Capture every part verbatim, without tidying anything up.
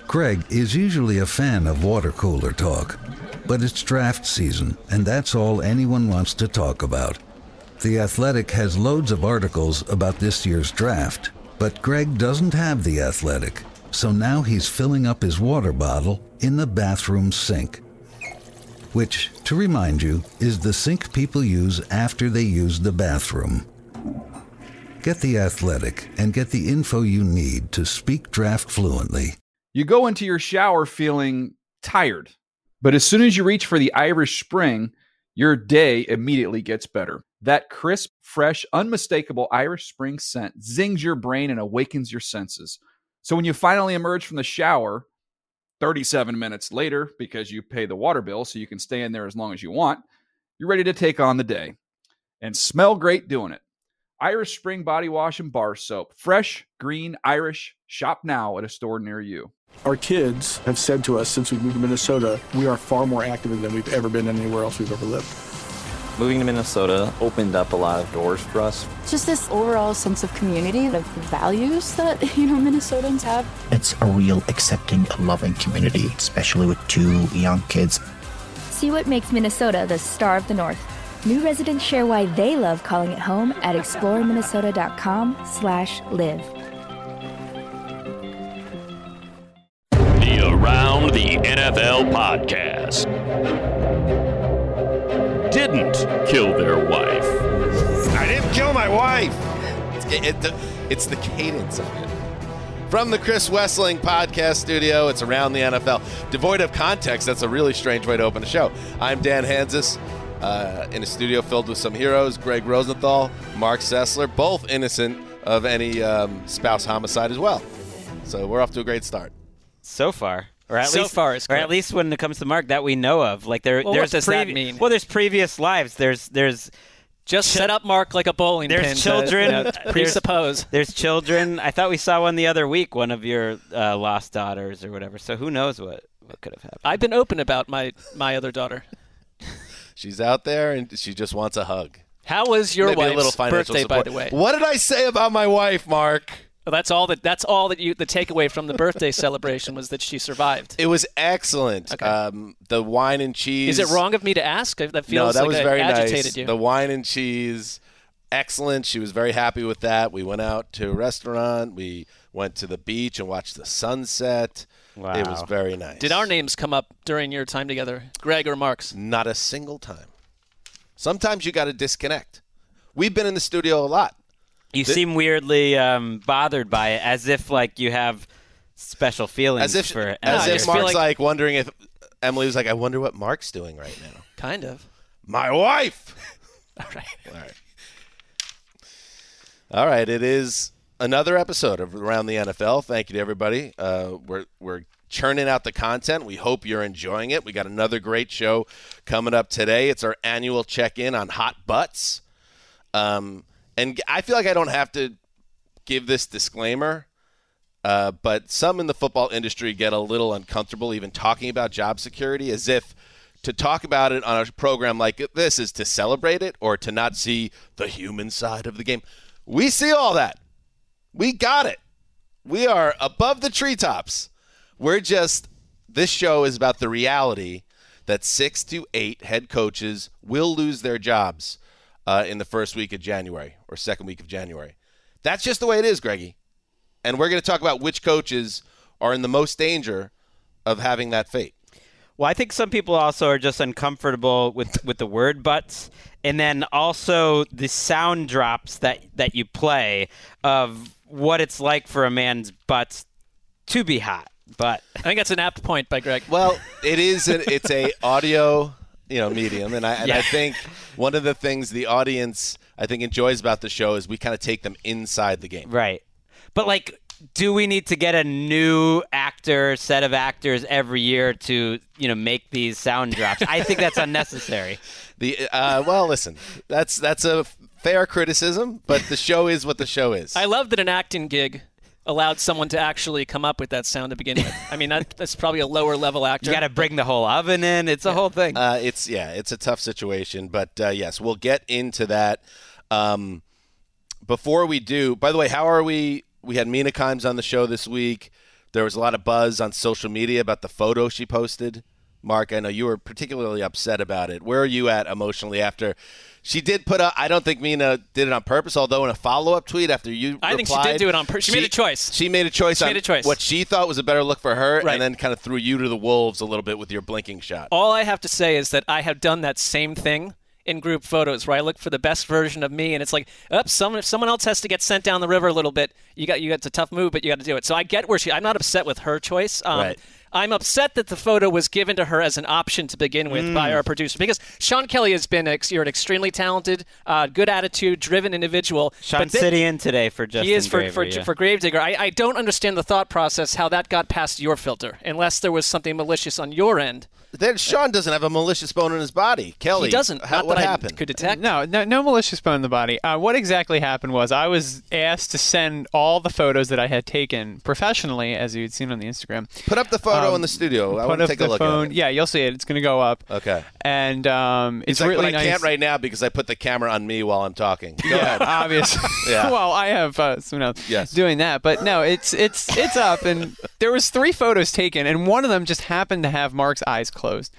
Greg is usually a fan of water cooler talk, but it's draft season, and that's all anyone wants to talk about. The Athletic has loads of articles about this year's draft, but Greg doesn't have The Athletic, so now he's filling up his water bottle in the bathroom sink, which, to remind you, is the sink people use after they use the bathroom. Get The Athletic and get the info you need to speak draft fluently. You go into your shower feeling tired, but as soon as you reach for the Irish Spring, your day immediately gets better. That crisp, fresh, unmistakable Irish Spring scent zings your brain and awakens your senses. So when you finally emerge from the shower, thirty-seven minutes later, because you pay the water bill so you can stay in there as long as you want, you're ready to take on the day and smell great doing it. Irish Spring Body Wash and Bar Soap. Fresh, green, Irish. Shop now at a store near you. Our kids have said to us since we moved to Minnesota, we are far more active than we've ever been anywhere else we've ever lived. Moving to Minnesota opened up a lot of doors for us. Just this overall sense of community, of values that, you know, Minnesotans have. It's a real accepting, loving community, especially with two young kids. See what makes Minnesota the star of the North. New residents share why they love calling it home at exploreminnesota.com slash live. The Around the N F L podcast. Didn't kill their wife. I didn't kill my wife. It's, it, it's the cadence of it. From the Chris Wessling podcast studio, it's Around the N F L. Devoid of context, that's a really strange way to open a show. I'm Dan Hanzus, uh, in a studio filled with some heroes, Greg Rosenthal, Mark Sessler, both innocent of any um, spouse homicide as well. So we're off to a great start. So far. Or at so least, far, it's or at least when it comes to Mark, that we know of. Like there, well, there's what does previ- that mean? Well, there's previous lives. There's, there's just ch- set up Mark like a bowling there's pin. There's children. To, you know, presuppose. There's, there's children. I thought we saw one the other week. One of your uh, lost daughters or whatever. So who knows what, what could have happened? I've been open about my my other daughter. She's out there and she just wants a hug. How was your Maybe wife's a little financial birthday, support. by the way? What did I say about my wife, Mark? Well, that's all that. That's all that you. The takeaway from the birthday celebration was that she survived. It was excellent. Okay. Um, the wine and cheese. Is it wrong of me to ask? That feels no, that like was I very agitated nice. You. The wine and cheese, excellent. She was very happy with that. We went out to a restaurant. We went to the beach and watched the sunset. Wow. It was very nice. Did our names come up during your time together, Greg or Mark's? Not a single time. Sometimes you got to disconnect. We've been in the studio a lot. You Th- seem weirdly um, bothered by it, as if like you have special feelings as if, for. As no, if Mark's like, like wondering if Emily was like, I wonder what Mark's doing right now. Kind of. My wife. All right. All right. All right. It is another episode of Around the N F L. Thank you to everybody. Uh, we're we're churning out the content. We hope you're enjoying it. We got another great show coming up today. It's our annual check-in on hot butts. Um, and I feel like I don't have to give this disclaimer, uh, but some in the football industry get a little uncomfortable even talking about job security, as if to talk about it on a program like this is to celebrate it or to not see the human side of the game. We see all that. We got it. We are above the treetops. We're just, this show is about the reality that six to eight head coaches will lose their jobs uh, in the first week of January or second week of January. That's just the way it is, Greggy. And we're going to talk about which coaches are in the most danger of having that fate. Well, I think some people also are just uncomfortable with, with the word butts. And then also the sound drops that, that you play of what it's like for a man's butt to be hot. But I think that's an apt point by Greg. Well, it is. An, it's a audio, you know, medium, and I and yeah. I think one of the things the audience I think enjoys about the show is we kind of take them inside the game. Right. But like, do we need to get a new actor, set of actors every year to, you know, make these sound drops? I think that's unnecessary. The uh, well, listen, that's that's a fair criticism, but the show is what the show is. I love that an acting gig allowed someone to actually come up with that sound to begin with. I mean, that, that's probably a lower level actor. You got to bring the whole oven in. It's a yeah. whole thing. Uh, it's yeah, it's a tough situation, but uh, yes, we'll get into that. Um, before we do, by the way, how are we? We had Mina Kimes on the show this week. There was a lot of buzz on social media about the photo she posted. Mark, I know you were particularly upset about it. Where are you at emotionally after she did put up? I don't think Mina did it on purpose, although in a follow-up tweet after you I replied, think she did do it on purpose. She, she made a choice. She made a choice she on made a choice. what she thought was a better look for her, right. and then kind of threw you to the wolves a little bit with your blinking shot. All I have to say is that I have done that same thing in group photos where I look for the best version of me, and it's like, up, oh, someone if someone else has to get sent down the river a little bit, you got you got it's a tough move, but you got to do it. So I get where she. I'm not upset with her choice. Um, right. I'm upset that the photo was given to her as an option to begin with mm. by our producer, because Sean Kelly has been ex- you're an extremely talented, uh, good attitude, driven individual. Sean but th- sitting in today for Justin He is for Graver, for, yeah. for Gravedigger. I, I don't understand the thought process how that got past your filter, unless there was something malicious on your end. Then Sean doesn't have a malicious bone in his body. Kelly, he doesn't. How, not what that happened? I could detect. No, no, no malicious bone in the body. Uh, what exactly happened was I was asked to send all the photos that I had taken professionally, as you'd seen on the Instagram. Put up the photo um, in the studio. I put want to up take the a look phone. at it. Yeah, you'll see it. It's going to go up. Okay. And um, it's He's like, really but I nice. can't right now because I put the camera on me while I'm talking. Go yeah, ahead. obviously. Yeah. Well, I have uh, someone else yes. doing that, but no, it's it's it's up, and there was three photos taken, and one of them just happened to have Mark's eyes closed.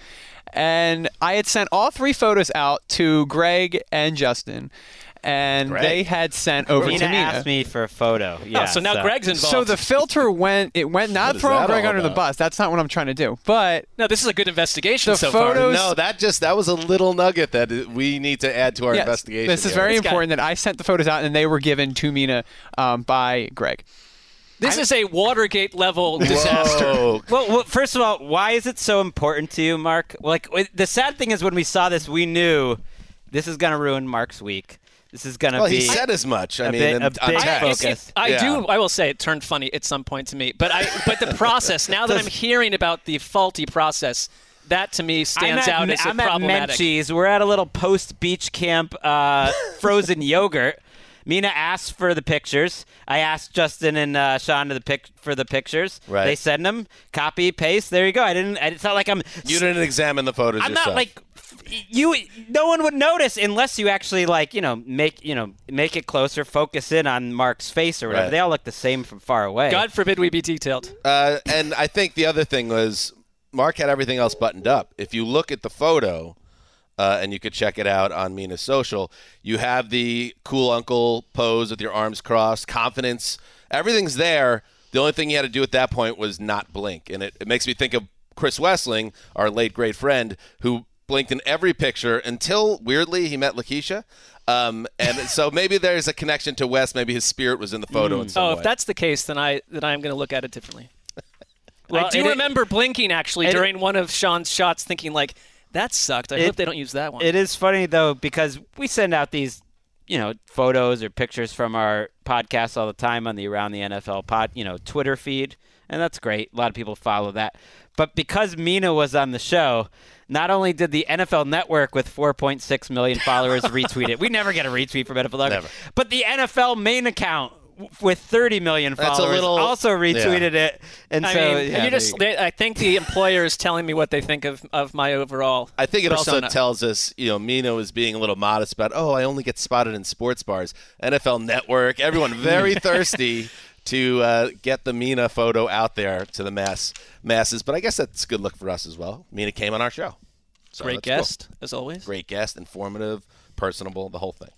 And I had sent all three photos out to Greg and Justin, and Greg. they had sent over Mina to Mina. asked me for a photo. Yeah, oh, so now so. Greg's involved. So the filter went, it went not throwing Greg under the bus. That's not what I'm trying to do. But no, this is a good investigation the so photos, far. No, that just that was a little nugget that we need to add to our yes, investigation. This is here. very This guy. important that I sent the photos out, and they were given to Mina um, by Greg. This I'm, is a Watergate level disaster. Whoa. Well, well, first of all, why is it so important to you, Mark? Like, the sad thing is when we saw this, we knew this is going to ruin Mark's week. This is going to well, be. He said as much. I a mean, bit, in, a on big text. focus. I, I yeah. do. I will say it turned funny at some point to me, but I. But the process. Now that I'm hearing about the faulty process, that to me stands I'm at, out as I'm a at problematic. Menchie's. We're at a little post beach camp uh, frozen yogurt. Mina asked for the pictures. I asked Justin and uh, Sean to the pic- for the pictures. Right. They send them. Copy, paste. There you go. I didn't. It's not like I'm. You didn't examine the photos I'm yourself. not like you. No one would notice unless you actually like you know make you know make it closer, focus in on Mark's face or whatever. Right. They all look the same from far away. God forbid we be detailed. Uh, and I think the other thing was Mark had everything else buttoned up. If you look at the photo, uh, and you could check it out on Mina's social, you have the cool uncle pose with your arms crossed, confidence. Everything's there. The only thing you had to do at that point was not blink. And it, it makes me think of Chris Wessling, our late great friend, who blinked in every picture until, weirdly, he met Lakeisha. Um, and so maybe there's a connection to Wes. Maybe his spirit was in the photo Mm. in some oh, way. if that's the case, then I then I'm going to look at it differently. Well, I do it- remember blinking actually it- during one of Sean's shots, thinking like, "That sucked. I It- hope they don't use that one." It is funny though because we send out these, you know, photos or pictures from our podcast all the time on the Around the N F L pod, you know, Twitter feed, and that's great. A lot of people follow that. But because Mina was on the show, not only did the N F L Network with four point six million followers retweet it, we never get a retweet from N F L Network, Never. but the N F L main account with thirty million That's a followers little- also retweeted yeah. it. And I so mean, yeah, you just, they, I think the employer is telling me what they think of, of my overall I think it persona. also tells us, you know, Mina was being a little modest about, oh, I only get spotted in sports bars. N F L Network, everyone very thirsty to uh, get the Mina photo out there to the mass masses. But I guess that's a good look for us as well. Mina came on our show. So Great that's cool. guest, as always. Great guest, informative, personable, the whole thing.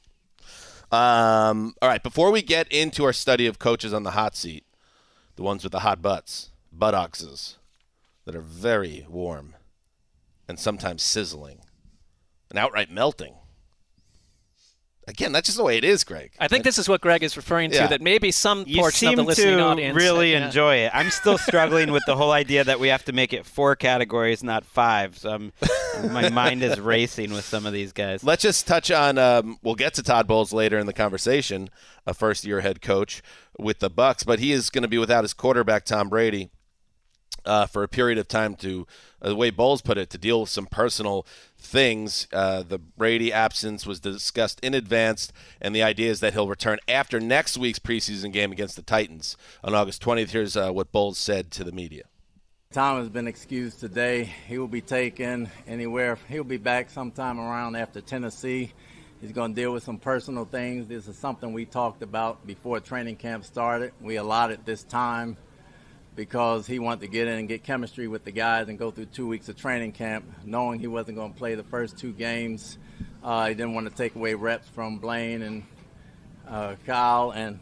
Um, all right, before we get into our study of coaches on the hot seat, the ones with the hot butts, buttocks that are very warm and sometimes sizzling and outright melting. Again, that's just the way it is, Greg. I think this is what Greg is referring to, Yeah. that maybe some You portion seem of the listening to audience really yeah. enjoy it. I'm still struggling with the whole idea that we have to make it four categories, not five. So I'm, my mind is racing with some of these guys. Let's just touch on. Um, we'll get to Todd Bowles later in the conversation, a first-year head coach with the Bucs, but he is going to be without his quarterback, Tom Brady, uh, for a period of time. To uh, the way Bowles put it, to deal with some personal things. Uh, the Brady absence was discussed in advance, and the idea is that he'll return after next week's preseason game against the Titans on August twentieth. Here's uh, what Bowles said to the media. Tom has been excused today. He will be taken anywhere. He'll be back sometime around after Tennessee. He's going to deal with some personal things. This is something we talked about before training camp started. We allotted this time because he wanted to get in and get chemistry with the guys and go through two weeks of training camp, knowing he wasn't going to play the first two games. Uh, he didn't want to take away reps from Blaine and uh, Kyle, and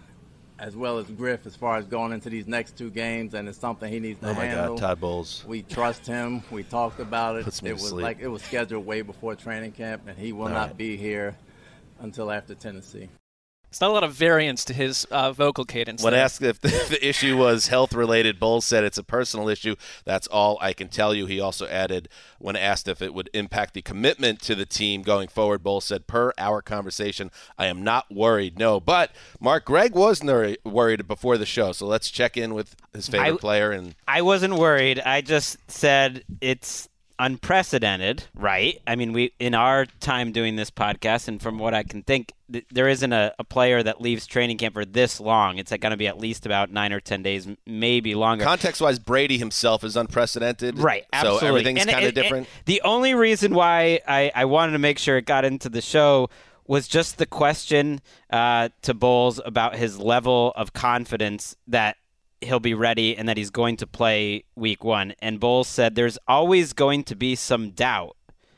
as well as Griff, as far as going into these next two games, and it's something he needs to oh my handle. God, Todd Bowles. We trust him. We talked about it. Puts me It to was sleep. like it was scheduled way before training camp, and he will All not right. be here until after Tennessee. It's not a lot of variance to his uh, vocal cadence. When there. asked if the, the issue was health-related, Bowles said it's a personal issue. That's all I can tell you. He also added, when asked if it would impact the commitment to the team going forward, Bowles said, per our conversation, I am not worried, no. But Mark Gregg was nor- worried before the show, so let's check in with his favorite I, player. And I wasn't worried. I just said it's unprecedented, right? I mean, we in our time doing this podcast, and from what I can think, th- there isn't a, a player that leaves training camp for this long. It's like going to be at least about nine or ten days, m- maybe longer. Context-wise, Brady himself is unprecedented. Right, absolutely. So everything's And kind of it- it- different. The only reason why I, I wanted to make sure it got into the show was just the question uh, to Bowles about his level of confidence that he'll be ready and that he's going to play week one. And Bowles said there's always going to be some doubt,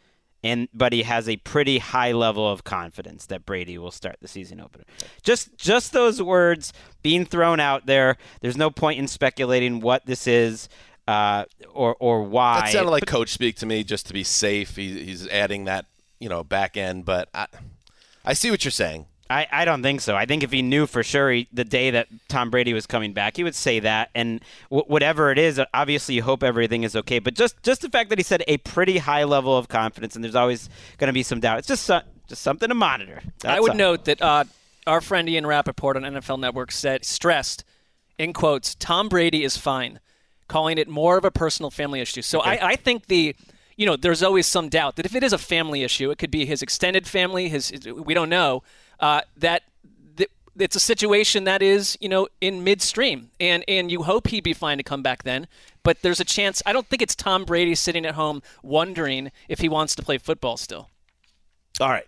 and but he has a pretty high level of confidence that Brady will start the season opener. Just just those words being thrown out there. There's no point in speculating what this is uh, or or why. That sounded like But- coach speak to me, just to be safe. He, he's adding that, you know, back end. But I, I see what you're saying. I, I don't think so. I think if he knew for sure he, the day that Tom Brady was coming back, he would say that. And w- whatever it is, obviously you hope everything is okay. But just, just the fact that he said a pretty high level of confidence, and there's always going to be some doubt. It's just so, just something to monitor. That's I would all. note that uh, our friend Ian Rappaport on N F L Network said, stressed, in quotes, Tom Brady is fine, calling it more of a personal family issue. So Okay. I, I think the, you know, there's always some doubt that if it is a family issue, it could be his extended family, his, his we don't know, uh, that th- it's a situation that is, you know, in midstream. And, and you hope he'd be fine to come back then. But there's a chance. I don't think it's Tom Brady sitting at home wondering if he wants to play football still. All right.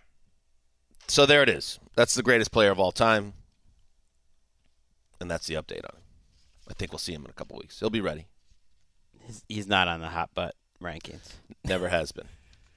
So there it is. That's the greatest player of all time. And that's the update on him. I think we'll see him in a couple weeks. He'll be ready. He's- He's not on the hot butt rankings. Never has been.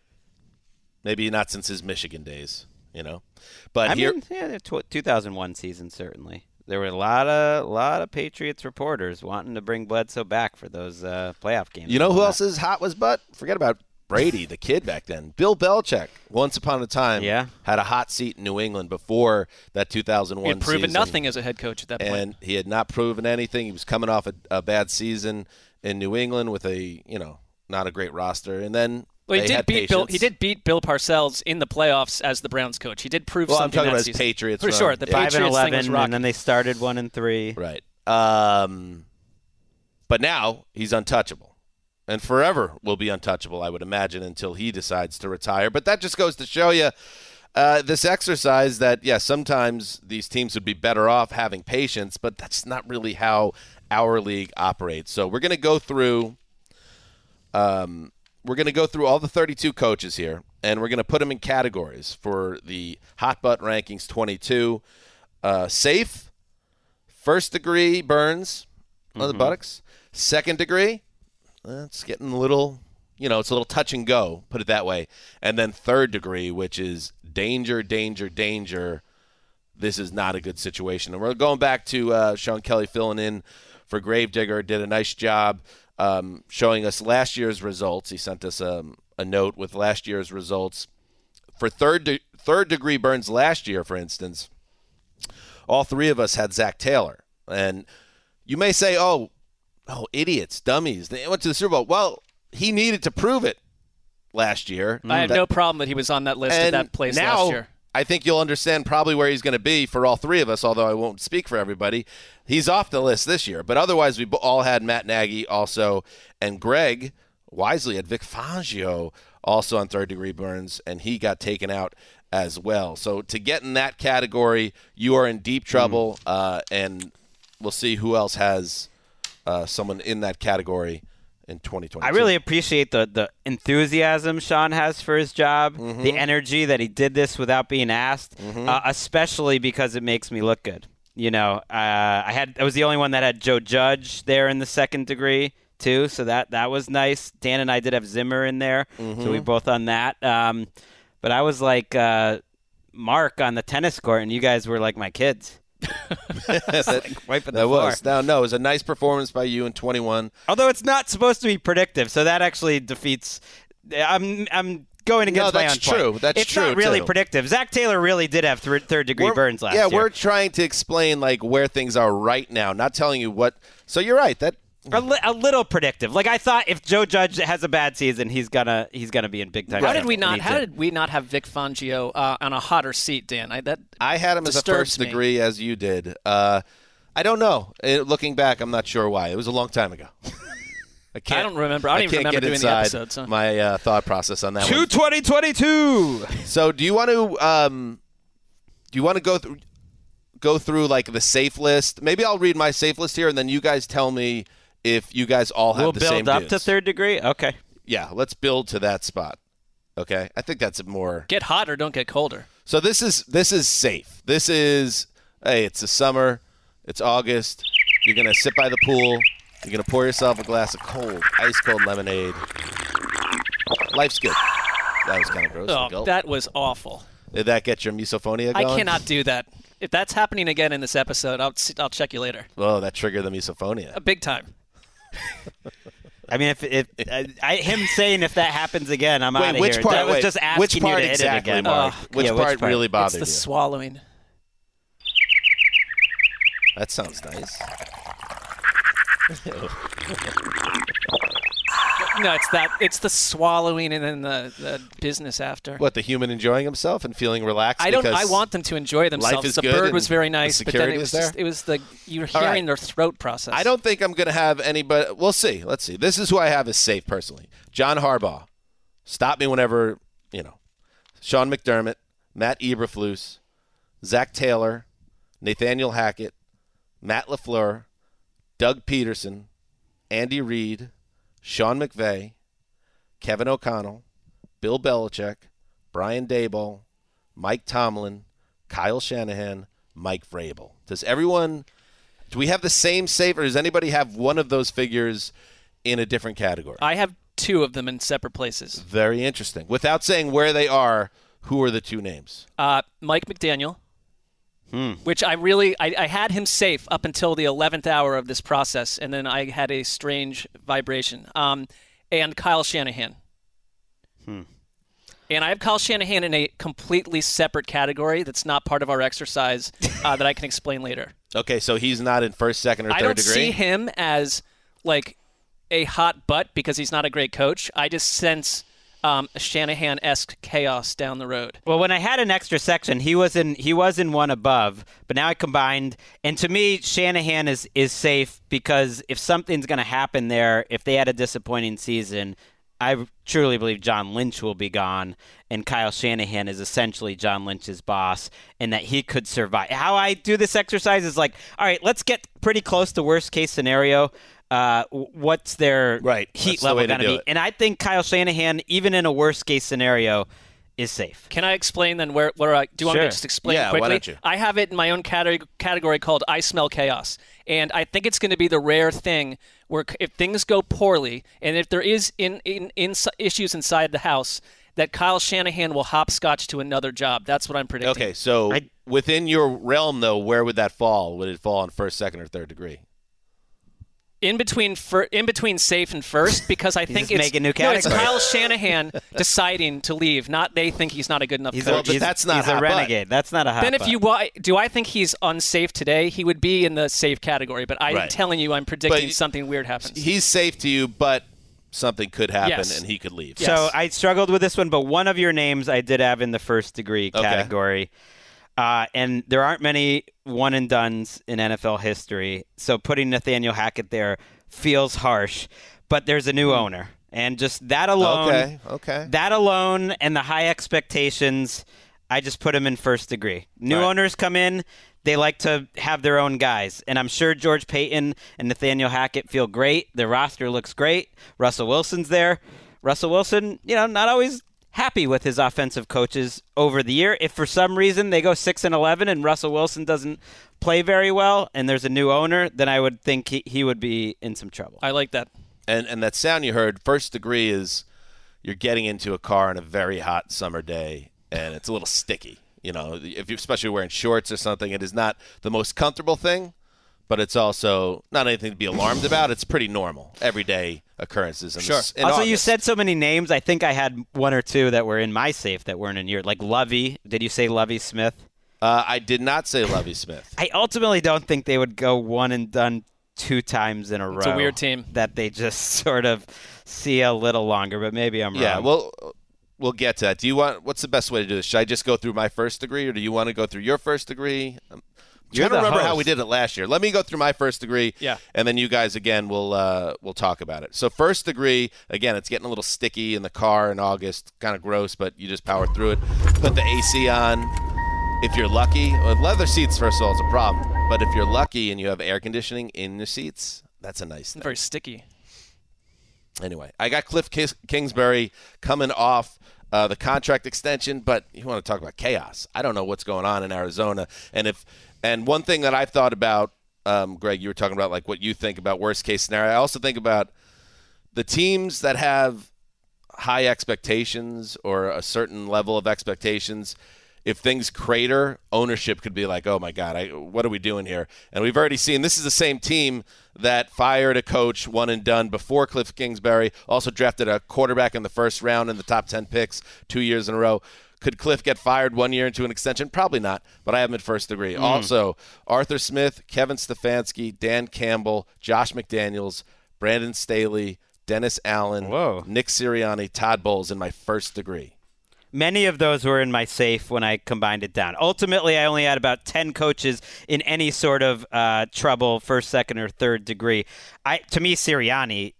Maybe not since his Michigan days, you know. But I here, mean, yeah, the tw- two thousand one season certainly. There were a lot of lot of Patriots reporters wanting to bring Bledsoe back for those uh, playoff games. you know who else is hot was butt? Forget about Brady, the kid back then. Bill Belichick, once upon a time, Yeah. had a hot seat in New England before that two thousand one He had proven season. nothing as a head coach at that point. And he had not proven anything. He was coming off a, a bad season in New England with a, you know, not a great roster. And then Well, he they did had beat Bill. patience. He did beat Bill Parcells in the playoffs as the Browns coach. He did prove Well, I'm something. talking that about his season. Patriots For run. sure, the Yeah. five Patriots and thing eleven, was and rocking. then they started one and three. Right. Um, but now he's untouchable, and forever will be untouchable, I would imagine, until he decides to retire. But that just goes to show you uh, this exercise that, yeah, sometimes these teams would be better off having patience, but that's not really how our league operates. So we're going to go through um, we're going to go through all the thirty-two coaches here, and we're going to put them in categories for the Hot Butt Rankings twenty-two. Uh, safe, first degree burns on the Mhm. buttocks. Second degree, uh, it's getting a little, you know, it's a little touch and go, put it that way. And then third degree, which is danger, danger, danger. This is not a good situation. And we're going back to uh, Sean Kelly filling in for Gravedigger, did a nice job um, showing us last year's results. He sent us um, a note with last year's results. For third de- third degree burns last year, for instance, all three of us had Zach Taylor. And you may say, oh, oh, idiots, dummies. They went to the Super Bowl. Well, he needed to prove it last year. I have That- no problem that he was on that list at and that place now, last year. I think you'll understand probably where he's going to be for all three of us, although I won't speak for everybody. He's off the list this year. But otherwise, we all had Matt Nagy also, and Greg wisely had Vic Fangio also on third-degree burns, and he got taken out as well. So to get in that category, you are in deep trouble, mm. uh, and we'll see who else has uh, someone in that category in twenty twenty-two. I really appreciate the, the enthusiasm Sean has for his job, mm-hmm. the energy that he did this without being asked, mm-hmm. uh, especially because it makes me look good. you know, uh, I had I was the only one that had Joe Judge there in the second degree too, so that that was nice. Dan and I did have Zimmer in there, Mm-hmm. so we both on that. Um, but I was like uh, Mark on the tennis court, and you guys were like my kids. that like wiping the that floor. was no, no. It was a nice performance by you in twenty-one. Although it's not supposed to be predictive, so that actually defeats. I'm I'm going against No, my own that's true. point. That's it's true, not really too. predictive. Zach Taylor really did have th- third degree We're- burns last yeah, year. we're trying to explain like where things are right now, not telling you what. So you're right. That A, li- a little predictive. Like I thought, if Joe Judge has a bad season, he's gonna he's gonna be in big time. How trouble. did we not? Needs How it. did we not have Vic Fangio uh, on a hotter seat, Dan? I, that I had him as a disturbs first me. degree, as you did. Uh, I don't know. Uh, looking back, I'm not sure why. It was a long time ago. I can't. I don't remember. I don't even can't remember get doing the inside episode, so. My uh, thought process on that Two one. twenty twenty two. So, do you want to um, do you want to go through go through like the safe list? Maybe I'll read my safe list here, and then you guys tell me if you guys all have We'll the build same up dudes. to third degree. Okay. Yeah, let's build to that spot. Okay, I think that's more. Get hotter, don't get colder. So this is this is safe. This is hey, it's the summer, it's August. You're gonna sit by the pool. You're gonna pour yourself a glass of cold, ice cold lemonade. Life's good. That was kind of gross. Oh, Gulp. that was awful. Did that get your misophonia I going? cannot do that. If that's happening again in this episode, I'll I'll check you later. Oh, that triggered the misophonia. A big time. I mean, if if I, I, him saying if that happens again, I'm Wait, out of which here. part- that was wait, just asking which part you to exactly, hit it again. Mark? Oh, Which yeah, part really bothered It's the you? swallowing. That sounds nice. No, it's that. It's the swallowing and then the, the business after. What, the human enjoying himself and feeling relaxed? I don't. because I want them to enjoy themselves. life is the good bird and was very the nice, but then security it was is there? just, it was the you were All hearing right. their throat process. I don't think I'm going to have anybody. We'll see. Let's see. This is who I have as safe personally. John Harbaugh. Stop me whenever, you know. Sean McDermott, Matt Eberflus, Zach Taylor, Nathaniel Hackett, Matt LaFleur, Doug Peterson, Andy Reid, Sean McVay, Kevin O'Connell, Bill Belichick, Brian Daboll, Mike Tomlin, Kyle Shanahan, Mike Vrabel. Does everyone, do we have the same safe, or does anybody have one of those figures in a different category? I have two of them in separate places. Very interesting. Without saying where they are, who are the two names? Uh, Mike McDaniel, Hmm. which I really I, I had him safe up until the eleventh hour of this process, and then I had a strange vibration. Um, and Kyle Shanahan. Hmm. And I have Kyle Shanahan in a completely separate category that's not part of our exercise uh, that I can explain later. Okay, so he's not in first, second, or third I don't degree? see him as like a hot butt because he's not a great coach. I just sense um, Shanahan-esque chaos down the road. Well, when I had an extra section, he was in he was in one above, but now I combined. And to me, Shanahan is is safe because if something's going to happen there, if they had a disappointing season, I truly believe John Lynch will be gone, and Kyle Shanahan is essentially John Lynch's boss, and that he could survive. How I do this exercise is like, all right, let's get pretty close to worst case scenario. Uh, what's their right. heat That's the level way to going to do be? it. And I think Kyle Shanahan, even in a worst case scenario, is safe. Can I explain then where, where I do you want me Sure. to just explain Yeah, why quickly? don't you? I have it in my own category category called I Smell Chaos. And I think it's going to be the rare thing where if things go poorly and if there is in, in, in issues inside the house, that Kyle Shanahan will hopscotch to another job. That's what I'm predicting. Okay, so within your realm, though, where would that fall? Would it fall in first, second, or third degree? In between, fir- in between safe and first, because I He's think just it's making new no, it's categories. Kyle Shanahan deciding to leave. Not they think he's not a good enough He's coach. a, he's, he's a renegade. That's not a hot Then if butt. you wa- do, I think he's unsafe today. He would be in the safe category. But I'm Right. telling you, I'm predicting But something weird happens. He's safe to you, but something could happen Yes. and he could leave. So I struggled with this one, but one of your names I did have in the first degree Okay. category. Uh, and there aren't many one and dones in N F L history. So putting Nathaniel Hackett there feels harsh, but there's a new owner. And just that alone, Okay, okay. that alone and the high expectations, I just put him in first degree. New Right. owners come in, they like to have their own guys. And I'm sure George Payton and Nathaniel Hackett feel great. Their roster looks great. Russell Wilson's there. Russell Wilson, you know, not always happy with his offensive coaches over the year. If for some reason they go six and eleven and Russell Wilson doesn't play very well and there's a new owner, then I would think he, he would be in some trouble. I like that. And and that sound you heard, first degree, is you're getting into a car on a very hot summer day, and it's a little sticky. You know, if you're especially wearing shorts or something, it is not the most comfortable thing, but it's also not anything to be alarmed about. It's pretty normal, everyday occurrences. In Sure. this, in also, August. you said so many names. I think I had one or two that were in my safe that weren't in your. Like Lovey. Did you say Lovey Smith? Uh, I did not say Lovey Smith. I ultimately don't think they would go one and done two times in a row. It's a weird team. That they just sort of see a little longer, but maybe I'm wrong. Yeah, well, we'll get to that. Do you want? What's the best way to do this? Should I just go through my first degree, or do you want to go through your first degree? I'm You're trying to the remember how host. we did it last year. Let me go through my first degree, Yeah. and then you guys again will uh, we'll talk about it. So first degree, again, it's getting a little sticky in the car in August, kind of gross, but you just power through it. Put the A C on. If you're lucky, well, leather seats, first of all, is a problem. But if you're lucky and you have air conditioning in the seats, that's a nice thing. Very sticky. Anyway, I got Cliff Kis- Kingsbury coming off uh, the contract extension, but you want to talk about chaos. I don't know what's going on in Arizona. And if and one thing that I've thought about, um, Greg, you were talking about like what you think about worst case scenario. I also think about the teams that have high expectations or a certain level of expectations. If things crater, ownership could be like, oh, my God, I, what are we doing here? And we've already seen this is the same team that fired a coach, one and done, before Cliff Kingsbury, also drafted a quarterback in the first round in the top ten picks two years in a row. Could Cliff get fired one year into an extension? Probably not, but I have him at first degree. Mm. Also, Arthur Smith, Kevin Stefanski, Dan Campbell, Josh McDaniels, Brandon Staley, Dennis Allen, Whoa. Nick Sirianni, Todd Bowles in my first degree. Many of those were in my safe when I combined it down. Ultimately, I only had about ten coaches in any sort of uh, trouble, first, second, or third degree. I, to me, Sirianni,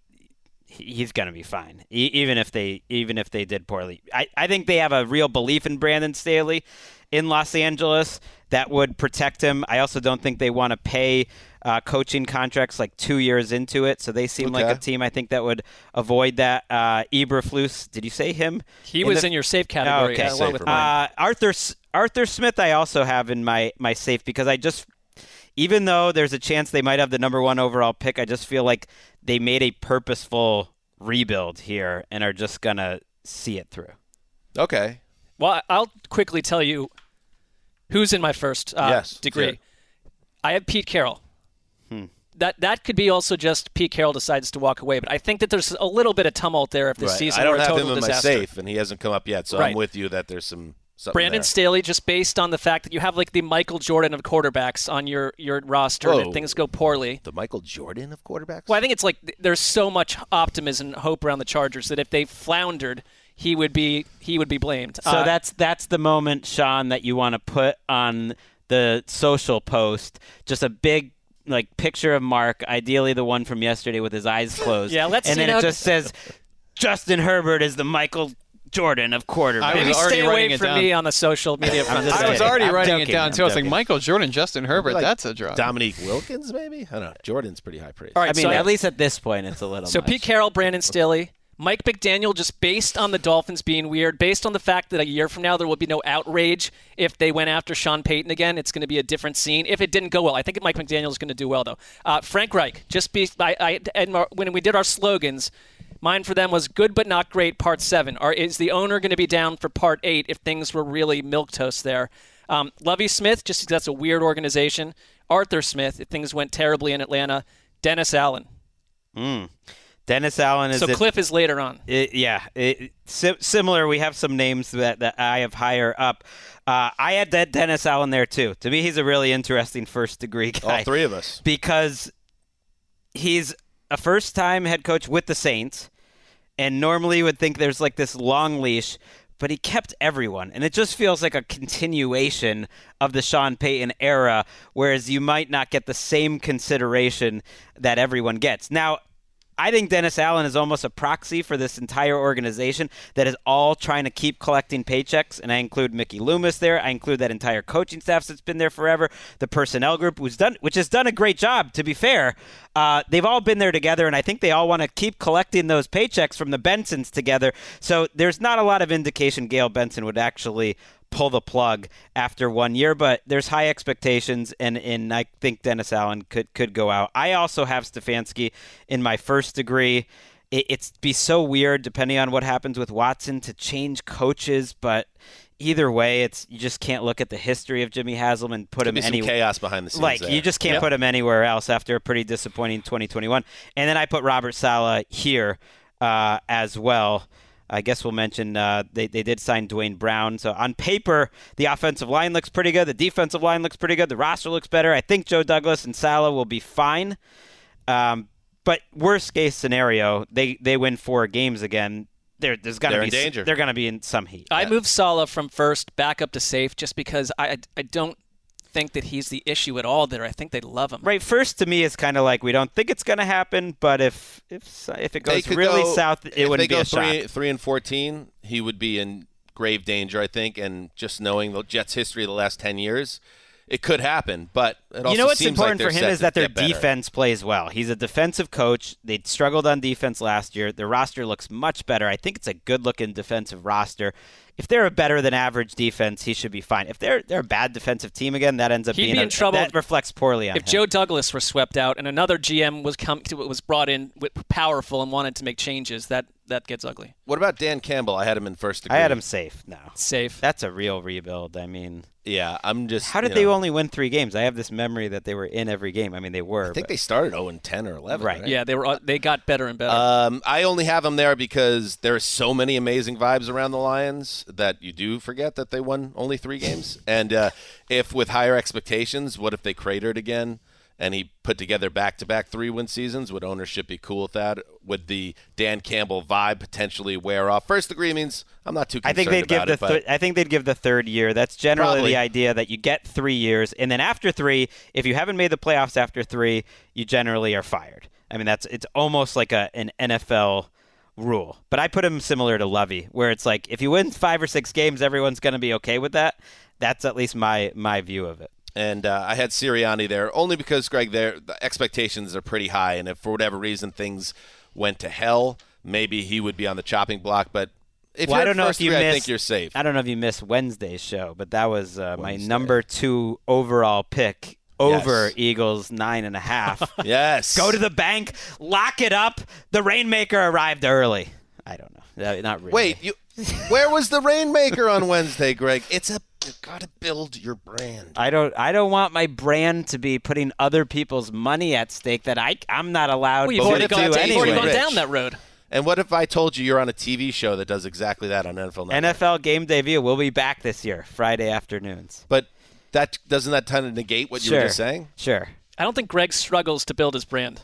he's going to be fine, e- even if they even if they did poorly. I, I think they have a real belief in Brandon Staley in Los Angeles that would protect him. I also don't think they want to pay uh, coaching contracts like two years into it, so they seem Okay. like a team I think that would avoid that. Uh, Eberflus, did you say him? He In was the- in your safe category, Oh, okay. uh, along with mine. Uh, Arthur Arthur Smith I also have in my, my safe because I just, even though there's a chance they might have the number one overall pick, I just feel like they made a purposeful rebuild here and are just going to see it through. Okay. Well, I'll quickly tell you who's in my first uh, Yes, degree. yeah. I have Pete Carroll. Hmm. That that could be also just Pete Carroll decides to walk away, but I think that there's a little bit of tumult there if this Right. season I don't were a have total him in disaster. my safe, and he hasn't come up yet, so I'm Right. with you that there's some something Brandon there. Staley, just based on the fact that you have like the Michael Jordan of quarterbacks on your, your roster, and Whoa. if things go poorly. The Michael Jordan of quarterbacks? Well, I think it's like th- there's so much optimism and hope around the Chargers that if they floundered, he would be he would be blamed. So Uh, that's that's the moment, Sean, that you want to put on the social post. Just a big like picture of Mark, ideally the one from yesterday with his eyes closed. Yeah, let's and see then now- it just says Justin Herbert is the Michael Jordan of quarterback. maybe stay away from me on the social media front. just I was kidding. already I'm writing joking. it down, I'm too. I was like, joking. Michael Jordan, Justin Herbert, Like that's a drop. Dominique Wilkins, maybe? I don't know. Jordan's pretty high praise. All right, I mean, so at least at this point, it's a little So much. Pete Carroll, Brandon Staley, Mike McDaniel, just based on the Dolphins being weird, based on the fact that a year from now there will be no outrage if they went after Sean Payton again. It's going to be a different scene. If it didn't go well, I think Mike McDaniel is going to do well though. Uh, Frank Reich, just be I, I and our, when we did our slogans, mine for them was good but not great. Part seven. Or is the owner going to be down for part eight if things were really milquetoast there? Um, Lovie Smith, just because that's a weird organization. Arthur Smith, if things went terribly in Atlanta. Dennis Allen. Mm. Dennis Allen is So it- Cliff is later on. It, yeah, it, si- similar. We have some names that, that I have higher up. Uh, I had that Dennis Allen there too. To me, he's a really interesting first degree guy. All three of us. Because he's a first time head coach with the Saints, and normally you would think there's like this long leash, but he kept everyone. And it just feels like a continuation of the Sean Payton era, whereas you might not get the same consideration that everyone gets. Now, I think Dennis Allen is almost a proxy for this entire organization that is all trying to keep collecting paychecks, and I include Mickey Loomis there. I include that entire coaching staff that's been there forever, the personnel group, who's done, which has done a great job, to be fair. Uh, they've all been there together, and I think they all want to keep collecting those paychecks from the Bensons together. So there's not a lot of indication Gayle Benson would actually pull the plug after one year, but there's high expectations, and, and I think Dennis Allen could, could go out. I also have Stefanski in my first degree. It, it's be so weird, depending on what happens with Watson, to change coaches, but either way, it's you just can't look at the history of Jimmy Haslam and put Could him be some anywhere. chaos behind the scenes. Like there. you just can't Yep. put him anywhere else after a pretty disappointing twenty twenty-one. And then I put Robert Saleh here uh, as well. I guess we'll mention uh, they, they did sign Dwayne Brown. So on paper, the offensive line looks pretty good. The defensive line looks pretty good. The roster looks better. I think Joe Douglas and Saleh will be fine. Um, but worst case scenario, they, they win four games again. There, there's gonna They're be in danger. They're going to be in some heat. I moved Saleh from first back up to safe just because I, I don't think that he's the issue at all there. I think they love him. Right, first to me is kind of like we don't think it's going to happen, but if if if it They goes could really go- south, it if wouldn't they be go a three, shock. three and fourteen, he would be in grave danger, I think. And just knowing the Jets' history of the last ten years, it could happen. But it also You know what's seems like important they're for him set is to that their get better. defense plays well. He's a defensive coach. They struggled on defense last year. Their roster looks much better. I think it's a good-looking defensive roster. If they're a better than average defense, he should be fine. If they're they're a bad defensive team again, that ends up He'd being be in a, trouble that reflects poorly on If him. Joe Douglas were swept out and another G M was come was brought in with powerful and wanted to make changes, that that gets ugly. What about Dan Campbell? I had him in first degree. I had him safe now. Safe. That's a real rebuild. I mean, yeah, I'm just. how did you they know, only win three games? I have this memory that they were in every game. I mean, they were. I think but- they started oh and ten or eleven. Right. Right. Yeah, they were. They got better and better. Um, I only have them there because there are so many amazing vibes around the Lions that you do forget that they won only three games. And uh, if with higher expectations, what if they cratered again and he put together back-to-back three-win seasons? Would ownership be cool with that? Would the Dan Campbell vibe potentially wear off? First degree means I'm not too I concerned think they'd give about the it. but thir- I think they'd give the third year. That's generally Probably. the idea that you get three years, and then after three, if you haven't made the playoffs after three, you generally are fired. I mean, that's it's almost like a an N F L rule. But I put him similar to Lovey, where it's like if you win five or six games, everyone's going to be okay with that. That's at least my my view of it. And uh, I had Sirianni there only because, Greg, there the expectations are pretty high. And if for whatever reason things went to hell, maybe he would be on the chopping block. But if Well, you're I don't at know first if you three, I missed, think you're safe. I don't know if you missed Wednesday's show, but that was uh, my Wednesday. number two overall pick over Yes. Eagles nine and a half. Yes. Go to the bank, lock it up. The Rainmaker arrived early. I don't know. Uh, Not really. Wait, you, where was the Rainmaker on Wednesday, Greg? It's a you got to build your brand. I don't. I don't want my brand to be putting other people's money at stake that I I'm not allowed well, you've to already do gone, anyway. you've already gone Rich. down that road. And what if I told you you're on a T V show that does exactly that on N F L Network? N F L Game Day View will be back this year, Friday afternoons. But that doesn't that kind of negate what you Sure. were just saying? Sure. I don't think Greg struggles to build his brand.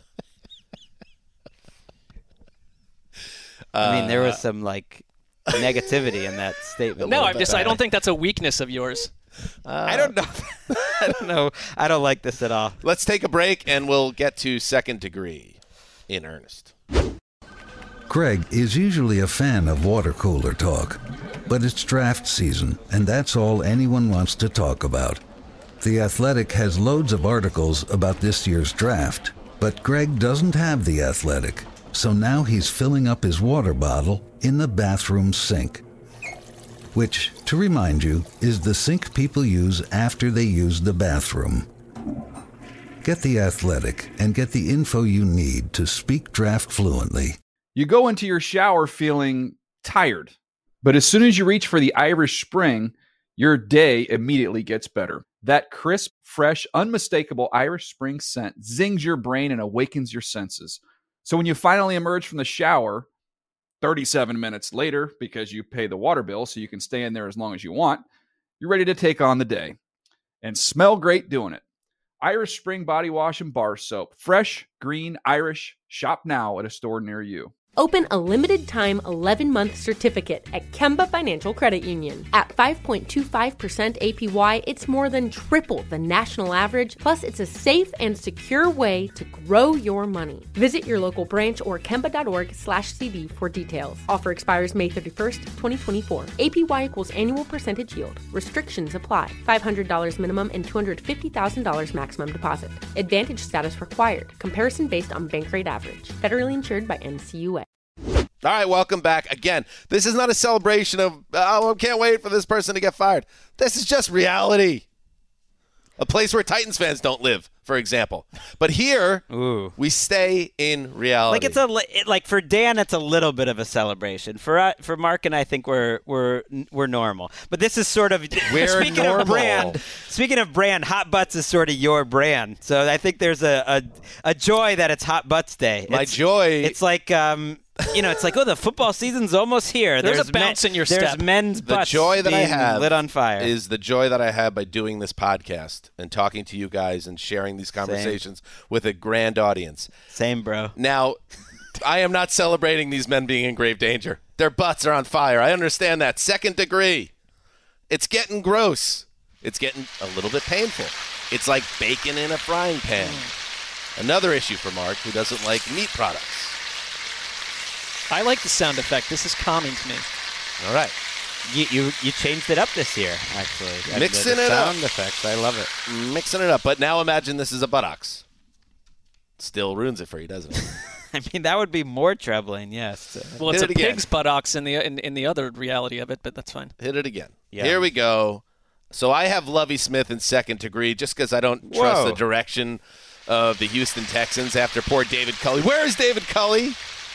I mean, there Uh, was some like negativity in that statement. No, I'm just. I don't think that's a weakness of yours. I don't know. I don't know. I don't like this at all. Let's take a break and we'll get to second degree in earnest. Greg is usually a fan of water cooler talk, but it's draft season, and that's all anyone wants to talk about. The Athletic has loads of articles about this year's draft, but Greg doesn't have The Athletic, so now he's filling up his water bottle in the bathroom sink. Which, to remind you, is the sink people use after they use the bathroom. Get The Athletic and get the info you need to speak draft fluently. You go into your shower feeling tired, but as soon as you reach for the Irish Spring, your day immediately gets better. That crisp, fresh, unmistakable Irish Spring scent zings your brain and awakens your senses. So when you finally emerge from the shower, thirty-seven minutes later, because you pay the water bill so you can stay in there as long as you want, you're ready to take on the day and smell great doing it. Irish Spring Body Wash and Bar Soap. Fresh, green, Irish. Shop now at a store near you. Open a limited-time eleven-month certificate at Kemba Financial Credit Union. At five point two five percent A P Y, it's more than triple the national average, plus it's a safe and secure way to grow your money. Visit your local branch or kemba.org slash CD for details. Offer expires May thirty-first, twenty twenty-four. A P Y equals annual percentage yield. Restrictions apply. five hundred dollars minimum and two hundred fifty thousand dollars maximum deposit. Advantage status required. Comparison based on bank rate average. Federally insured by N C U A. All right, welcome back. Again, this is not a celebration of, oh, I can't wait for this person to get fired. This is just reality. A place where Titans fans don't live, for example. But here, Ooh. we stay in reality. Like it's a it, like for Dan, it's a little bit of a celebration. For uh, for Mark and I think we're we're we're normal. But this is sort of we're speaking normal. of brand. Speaking of brand, Hot Butts is sort of your brand. So I think there's a a, a joy that it's Hot Butts Day. My it's, joy. It's like um. You know, it's like, oh, the football season's almost here. There's, there's a bounce men, in your there's step. men's the butts joy that I being have lit on fire is the joy that I have by doing this podcast and talking to you guys and sharing these conversations Same. with a grand audience. Same, bro. Now, I am not celebrating these men being in grave danger. Their butts are on fire. I understand that. Second degree. It's getting gross. It's getting a little bit painful. It's like bacon in a frying pan. Mm. Another issue for Mark, who doesn't like meat products. I like the sound effect. This is calming to me. All right. You you, you changed it up this year, actually. Mixing the, the it sound up. effects. I love it. Mixing it up. But now imagine this is a buttocks. Still ruins it for you, doesn't it? I mean, that would be more troubling, yes. Well, it's Hit a it again. pig's buttocks in the in, in the other reality of it, but that's fine. Hit it again. Yeah. Here we go. So I have Lovie Smith in second degree just because I don't trust Whoa. the direction of the Houston Texans after poor David Culley. Where is David Culley?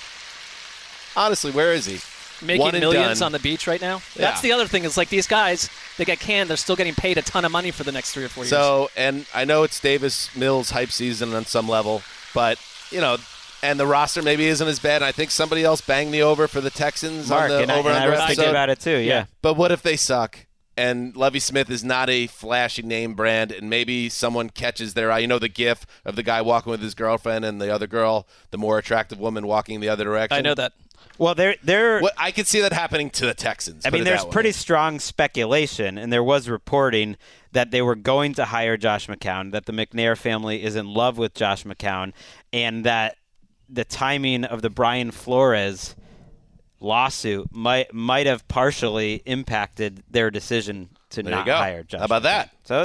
Honestly, where is he? Making One and millions done. on the beach right now. Yeah. That's the other thing. Is like these guys, they get canned. They're still getting paid a ton of money for the next three or four years. So, and I know it's Davis Mills hype season on some level, but, you know, and the roster maybe isn't as bad. I think somebody else banged the over for the Texans Mark, on the and I, over and I under was episode. thinking about it too, yeah. Yeah. But what if they suck? And Lovie Smith is not a flashy name brand, and maybe someone catches their eye. You know the gif of the guy walking with his girlfriend and the other girl, the more attractive woman, walking the other direction? I know that. Well, they're they're. What, I could see that happening to the Texans. I put mean, it there's that way. pretty strong speculation, and there was reporting that they were going to hire Josh McCown, that the McNair family is in love with Josh McCown, and that the timing of the Brian Flores lawsuit might might have partially impacted their decision to There not you go. hire Josh. How about McCown. that? So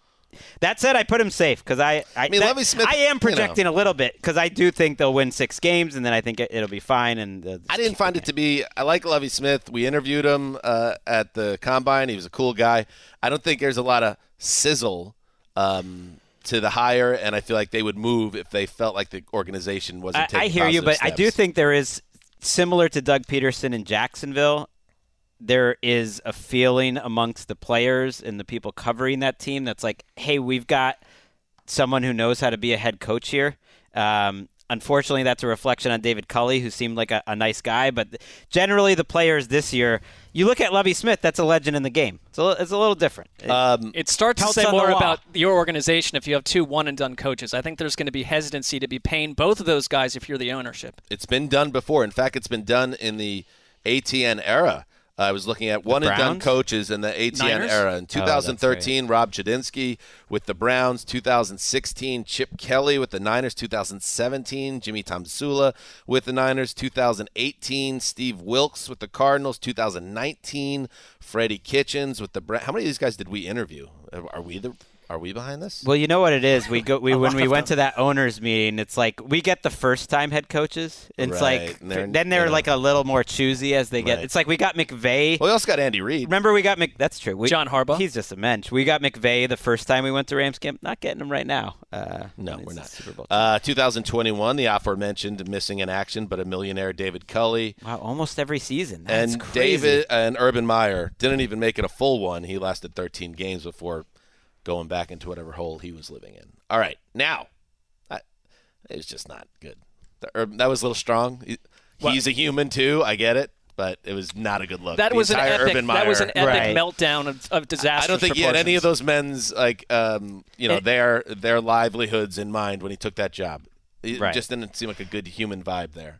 that said, I put him safe because I I, I mean, that- Lovie Smith, I am you projecting know. a little bit because I do think they'll win six games, and then I think it, it'll be fine. And uh, I didn't find it to be. I like Lovie Smith. We interviewed him uh, at the Combine. He was a cool guy. I don't think there's a lot of sizzle um, to the hire, and I feel like they would move if they felt like the organization wasn't I, taking I hear you, positive but I do steps. think there is, similar to Doug Peterson in Jacksonville, there is a feeling amongst the players and the people covering that team that's like, hey, we've got someone who knows how to be a head coach here. Um, unfortunately, that's a reflection on David Culley, who seemed like a, a nice guy. But generally, the players this year, you look at Lovie Smith, that's a legend in the game. It's a, it's a little different. It, Um, It starts to Pelts say on the more wall. about your organization if you have two one-and-done coaches. I think there's going to be hesitancy to be paying both of those guys if you're the ownership. It's been done before. In fact, it's been done in the A T N era. I was looking at one-and-done Browns? coaches in the A T N Niners? era. In Oh, that's twenty thirteen, Rob Chadinsky with the Browns. two thousand sixteen, Chip Kelly with the Niners. two thousand seventeen, Jimmy Tomsula with the Niners. two thousand eighteen, Steve Wilkes with the Cardinals. two thousand nineteen, Freddie Kitchens with the Browns. How many of these guys did we interview? Are we the Are we behind this? Well, you know what it is. We go we A when lot we of went them. to that owners meeting. It's like we get the first time head coaches. It's Right, like and they're- then they're you know. like a little more choosy as they get. Right. It's like we got McVay. Well, we also got Andy Reid. Remember, we got Mc. That's true. We, John Harbaugh? He's just a mensch. We got McVay the first time we went to Rams camp. Not getting him right now. Uh, No, he's we're a not. Super Bowl Uh, two thousand twenty-one, the aforementioned missing in action, but a millionaire David Culley. Wow, almost every season. That's and crazy. David and Urban Meyer didn't even make it a full one. He lasted thirteen games before going back into whatever hole he was living in. All right, now, I, it was just not good. The Urban, that was a little strong. He, he's a human too. I get it, but it was not a good look. That The was an entire epic. Urban Meyer, That was an epic Right. meltdown of, of disaster. I don't think he had any of those men's like um, you know And- their their livelihoods in mind when he took that job. It Right. just didn't seem like a good human vibe there.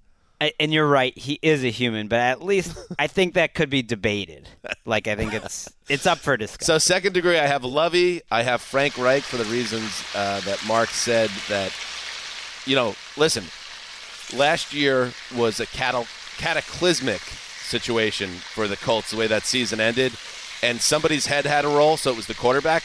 I, and you're right, he is a human, but at least I think that could be debated. Like, I think it's it's up for discussion. So second degree, I have Lovey. I have Frank Reich for the reasons uh, that Mark said that, you know, listen, last year was a catal- cataclysmic situation for the Colts, the way that season ended, and somebody's head had a roll, so it was the quarterback.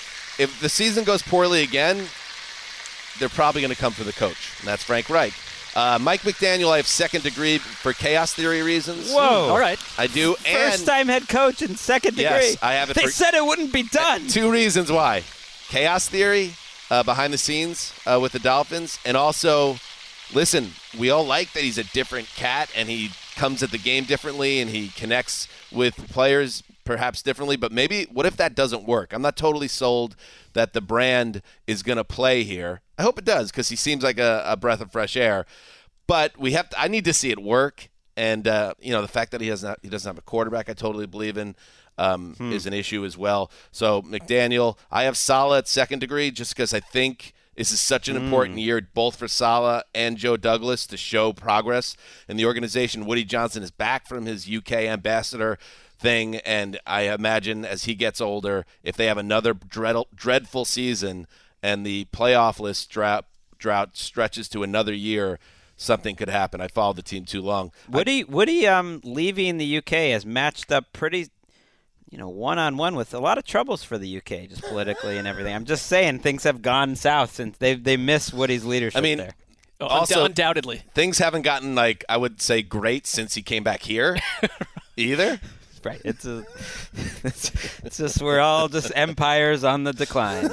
If the season goes poorly again, they're probably going to come for the coach, and that's Frank Reich. Uh, Mike McDaniel, I have second degree for chaos theory reasons. Whoa. All right. I do. First time head coach in second degree. Yes, I have it. They for, said it wouldn't be done. Two reasons why. Chaos theory uh, behind the scenes uh, with the Dolphins, and also, listen, we all like that he's a different cat, and he comes at the game differently, and he connects with players perhaps differently, but maybe what if that doesn't work? I'm not totally sold that the brand is going to play here. I hope it does, because he seems like a, a breath of fresh air. But we have to, I need to see it work, and uh, you know, the fact that he has not he doesn't have a quarterback, I totally believe in, um, hmm. is an issue as well. So McDaniel, I have Saleh at second degree, just because I think this is such an important mm. year, both for Saleh and Joe Douglas, to show progress in the organization. Woody Johnson is back from his U K ambassador thing, and I imagine as he gets older, if they have another dread, dreadful season and the playoff list drought, drought stretches to another year, something could happen. I followed the team too long. Woody, I, Woody um, leaving the U K has matched up pretty, you know, one-on-one with a lot of troubles for the U K, just politically and everything. I'm just saying things have gone south since they they miss Woody's leadership I mean, there. Oh, also, undoubtedly. Things haven't gotten, like, I would say great since he came back here either. Right. It's a, it's, it's just we're all just empires on the decline.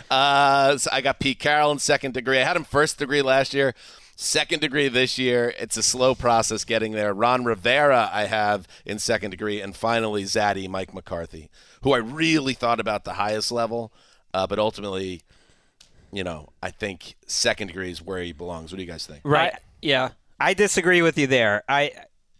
Uh, so I got Pete Carroll in second degree. I had him first degree last year. Second degree this year. It's a slow process getting there. Ron Rivera I have in second degree. And finally, Zaddy, Mike McCarthy, who I really thought about the highest level. Uh, but ultimately, you know, I think second degree is where he belongs. What do you guys think? Right. I, yeah. I disagree with you there. I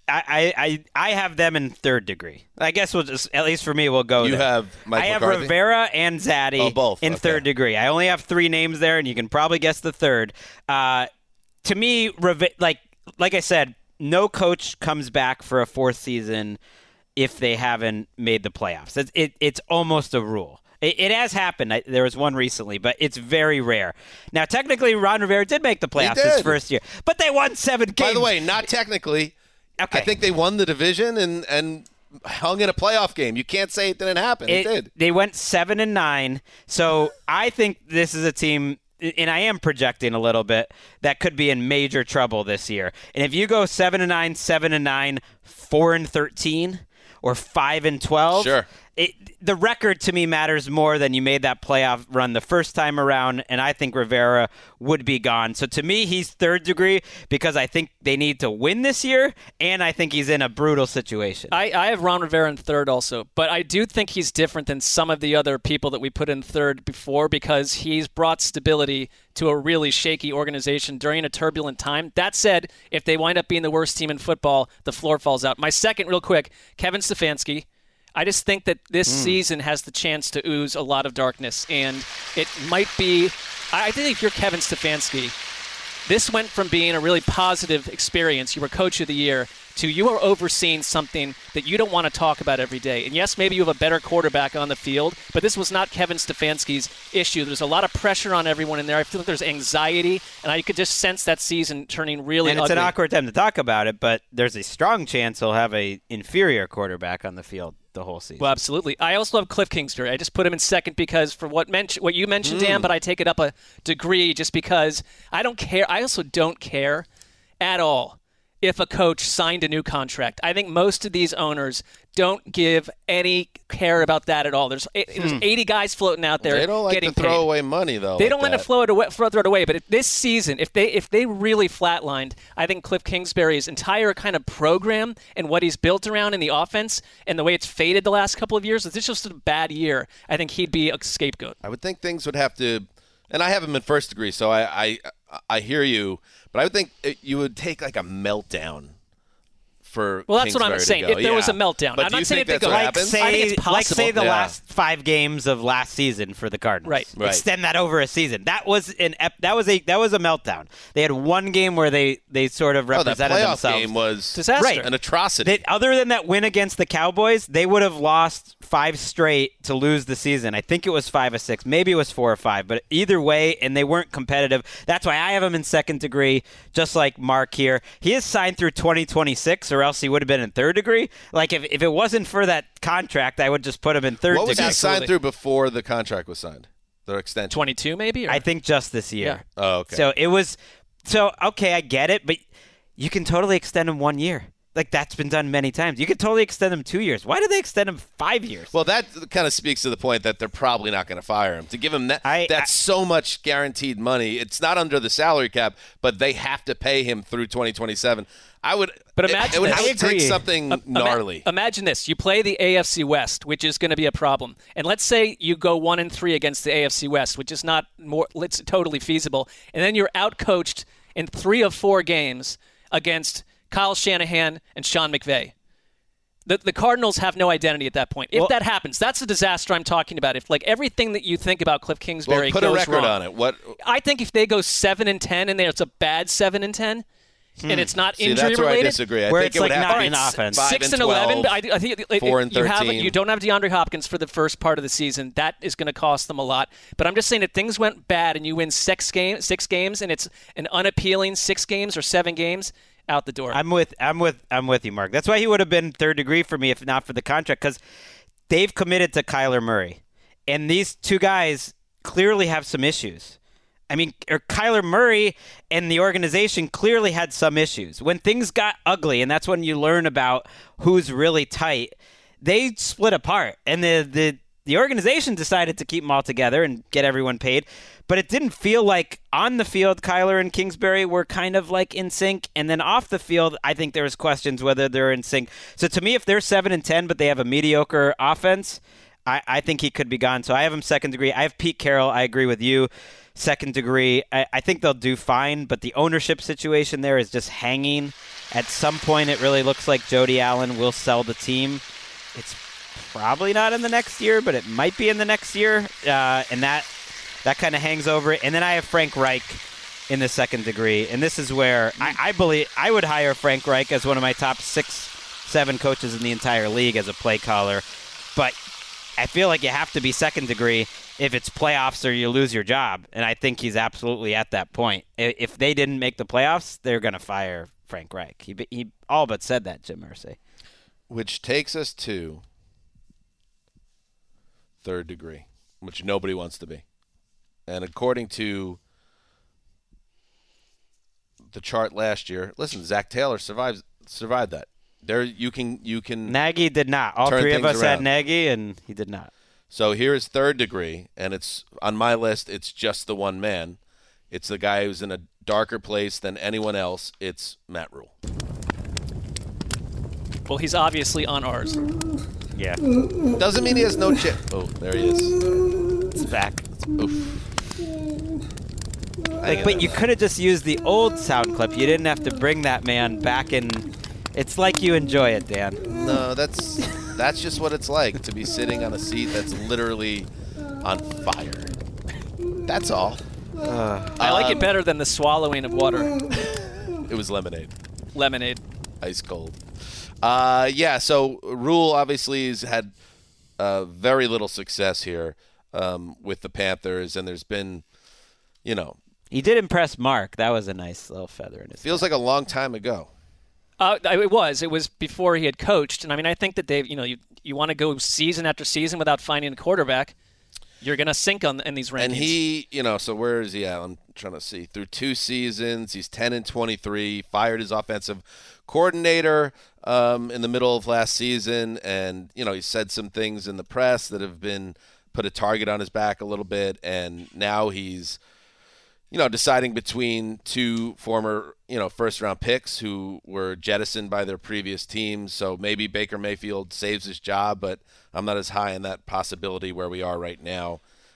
I, I I have them in third degree. I guess we'll just, at least for me, we'll go You there. have Mike I McCarthy? have Rivera and Zaddy oh, both. in okay. third degree. I only have three names there, and you can probably guess the third. Uh, to me, Riv- like like I said, no coach comes back for a fourth season if they haven't made the playoffs. It's, it, it's almost a rule. It, it has happened. I, there was one recently, but it's very rare. Now, technically, Ron Rivera did make the playoffs his first year, but they won seven games. By the way, not technically. Okay. I think they won the division and, and hung in a playoff game. You can't say it didn't happen. It, it did. They went seven and nine. So I think this is a team, and I am projecting a little bit, that could be in major trouble this year. And if you go seven and nine, seven and nine, four and thirteen, or five and twelve, sure. It, the record to me matters more than you made that playoff run the first time around, and I think Rivera would be gone. So to me, he's third degree because I think they need to win this year, and I think he's in a brutal situation. I, I have Ron Rivera in third also, but I do think he's different than some of the other people that we put in third before because he's brought stability to a really shaky organization during a turbulent time. That said, if they wind up being the worst team in football, the floor falls out. My second, real quick, Kevin Stefanski. I just think that this mm. season has the chance to ooze a lot of darkness, and it might be – I think if you're Kevin Stefanski, this went from being a really positive experience, you were coach of the year, to you are overseeing something that you don't want to talk about every day. And yes, maybe you have a better quarterback on the field, but this was not Kevin Stefanski's issue. There's a lot of pressure on everyone in there. I feel like there's anxiety, and I could just sense that season turning really and it's ugly. an awkward time to talk about it, but there's a strong chance he'll have a inferior quarterback on the field the whole season. Well, absolutely. I also have Cliff Kingsbury. I just put him in second because for what men- what you mentioned, Mm. Dan, but I take it up a degree just because I don't care. I also don't care at all if a coach signed a new contract. I think most of these owners don't give any care about that at all. There's there's Hmm. eighty guys floating out there They don't like getting to throw paid. away money, though. They like don't let that. it throw it away, throw it away. But if this season, if they if they really flatlined, I think Cliff Kingsbury's entire kind of program and what he's built around in the offense and the way it's faded the last couple of years, if this is just a bad year, I think he'd be a scapegoat. I would think things would have to, and I have him in first degree, so I I, I hear you, but I would think it, you would take like a meltdown for Well, that's what Kingsbury I'm saying. to go. If there yeah. was a meltdown. But I'm do you not saying think if they that's go- what Like happens? say, I think it's like say possible. the Yeah. last five games of last season for the Cardinals. Right. Right. Extend that over a season. That was an ep- that was a that was a meltdown. They had one game where they, they sort of Oh, that represented playoff themselves. game was Disaster. Right. an atrocity. They, other than that win against the Cowboys, they would have lost five straight to lose the season. I think it was five or six. Maybe it was four or five. But either way, and they weren't competitive. That's why I have him in second degree, just like Mark here. He is signed through twenty twenty-six, or else he would have been in third degree. Like, if, if it wasn't for that contract, I would just put him in third what was degree. he signed through before the contract was signed? The extension? twenty-two maybe? Or? I think just this year. Yeah. Oh, okay. So it was, so, okay, I get it, but you can totally extend him one year. Like, that's been done many times. You could totally extend him two years. Why did they extend him five years? Well, that kind of speaks to the point that they're probably not going to fire him. To give him that, I- that's so much guaranteed money. It's not under the salary cap, but they have to pay him through twenty twenty-seven. I would, But it- imagine it, would this. have I to take agree. something Ima- gnarly. Imagine this: you play the A F C West, which is going to be a problem, and let's say you go one and three against the A F C West, which is not more, it's totally feasible, and then you're outcoached in three of four games against Kyle Shanahan and Sean McVay. The, the Cardinals have no identity at that point. If Well- that happens, that's the disaster I'm talking about. If like everything that you think about Cliff Kingsbury well, put goes a record wrong, on it. What? I think if they go seven and ten and it's a bad seven and ten, and it's not See, injury that's where I related, disagree. I Where think it's it would like have not to be in offense. five six and and eleven. twelve, I, I think it, four and you have thirteen. you don't have DeAndre Hopkins for the first part of the season. That is going to cost them a lot. But I'm just saying if things went bad and you win six games, six games, and it's an unappealing six games or seven games, out the door. I'm with I'm with I'm with you, Mark. That's why he would have been third degree for me if not for the contract, because they've committed to Kyler Murray, and these two guys clearly have some issues. I mean, or Kyler Murray and the organization clearly had some issues. When things got ugly, and that's when you learn about who's really tight, they split apart, and the the the organization decided to keep them all together and get everyone paid. But it didn't feel like on the field, Kyler and Kingsbury were kind of like in sync. And then off the field, I think there was questions whether they're in sync. So to me, if they're seven and ten, but they have a mediocre offense, I, I think he could be gone. So I have him second degree. I have Pete Carroll. I agree with you. Second degree. I, I think they'll do fine, but the ownership situation there is just hanging. At some point, it really looks like Jody Allen will sell the team. It's probably not in the next year, but it might be in the next year. Uh, and that that kind of hangs over it. And then I have Frank Reich in the second degree. And this is where I, I believe I would hire Frank Reich as one of my top six, seven coaches in the entire league as a play caller. But I feel like you have to be second degree if it's playoffs or you lose your job. And I think he's absolutely at that point. If they didn't make the playoffs, they're going to fire Frank Reich. He, he all but said that, Jim Irsay. Which takes us to third degree, which nobody wants to be. And according to the chart last year, listen, Zach Taylor survives survived that. There, you can you can. Nagy did not. All turn three of things us had around. Nagy, and he did not. So here's third degree, and it's on my list. It's just the one man. It's the guy who's in a darker place than anyone else. It's Matt Rule. Well, he's obviously on ours. Yeah. Doesn't mean he has no chip. Oh, there he is. It's back. Oof. Like, but you could have just used the old sound clip. You didn't have to bring that man back in. It's like you enjoy it, Dan. No, that's that's just what it's like to be sitting on a seat that's literally on fire. That's all. Uh, I like Um, it better than the swallowing of water. It was lemonade. Lemonade. Ice cold. Uh, yeah, so Rule obviously has had uh, very little success here um, with the Panthers, and there's been, you know. He did impress Mark. That was a nice little feather in his Feels like a long time ago. Uh, it was. It was before he had coached. And, I mean, I think that they, you know, you, you want to go season after season without finding a quarterback, you're going to sink on in these rankings. And he, you know, so where is he at? I'm trying to see. Through two seasons, he's ten and twenty-three, fired his offensive coordinator um, in the middle of last season. And, you know, he said some things in the press that have been put a target on his back a little bit. And now he's, you know, deciding between two former, you know, first-round picks who were jettisoned by their previous teams. So maybe Baker Mayfield saves his job, but I'm not as high on that possibility where we are right now.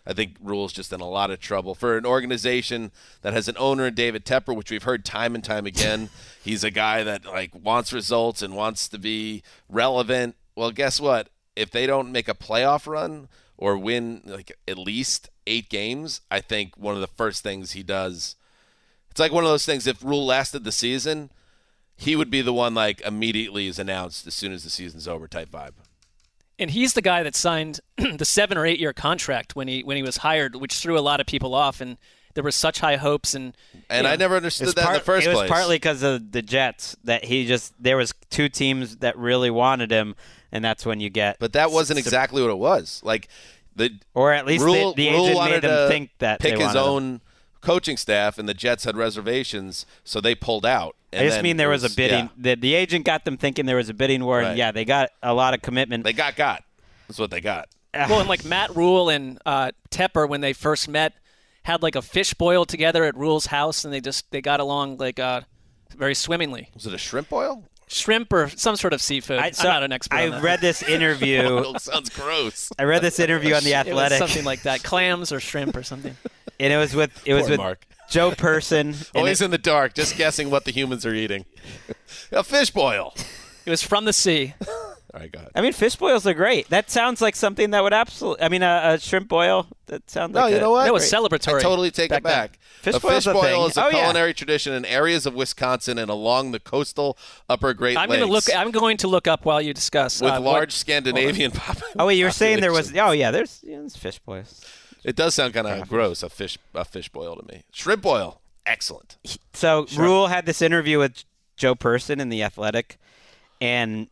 I think Rule's just in a lot of trouble. For an organization that has an owner in David Tepper, which we've heard time and time again, he's a guy that like wants results and wants to be relevant. Well, guess what? If they don't make a playoff run or win like at least eight games, I think one of the first things he does, it's like one of those things, if Rule lasted the season, he would be the one like immediately is announced as soon as the season's over type vibe. And he's the guy that signed the seven or eight year contract when he when he was hired, which threw a lot of people off, and there were such high hopes. And and know, I never understood that part, in the first it place. It was partly because of the Jets that he just there was two teams that really wanted him, and that's when you get. But that wasn't exactly what it was. Like the or at least Rule, the, the Rule agent wanted made them to think that pick they his wanted own him. coaching staff, and the Jets had reservations, so they pulled out. And I just then mean there it was, was a bidding. Yeah. The, the agent got them thinking there was a bidding war, Right. and yeah, they got a lot of commitment. They got got. That's what they got. Well, and like Matt Rule and uh, Tepper, when they first met, had like a fish boil together at Rule's house, and they just they got along like uh, very swimmingly. Was it a shrimp boil? Shrimp or some sort of seafood. I, so I'm not an expert. I on that. read this interview. Sounds gross. I read this interview on The It was Athletic. something like that, clams or shrimp or something. And it was with it was Poor with Mark. Joe Person. Always it, in the dark, just guessing what the humans are eating. A fish boil. It was from the sea. All right, go ahead. I mean, fish boils are great. That sounds like something that would absolutely. I mean, a, a shrimp boil. That sounds No, like you a, know what? It was celebratory. I totally take back it back. Fish a boil's fish a boil thing. is a Oh, yeah. culinary tradition in areas of Wisconsin and along the coastal Upper Great I'm Lakes. going to look. I'm going to look up while you discuss with uh, large what, Scandinavian pop. Oh wait, you were saying there was. populations. Oh yeah, there's, yeah, there's fish boils. It does sound kind of gross. A fish, a fish boil to me. Shrimp boil, excellent. So Sure. Rule had this interview with Joe Person in The Athletic, and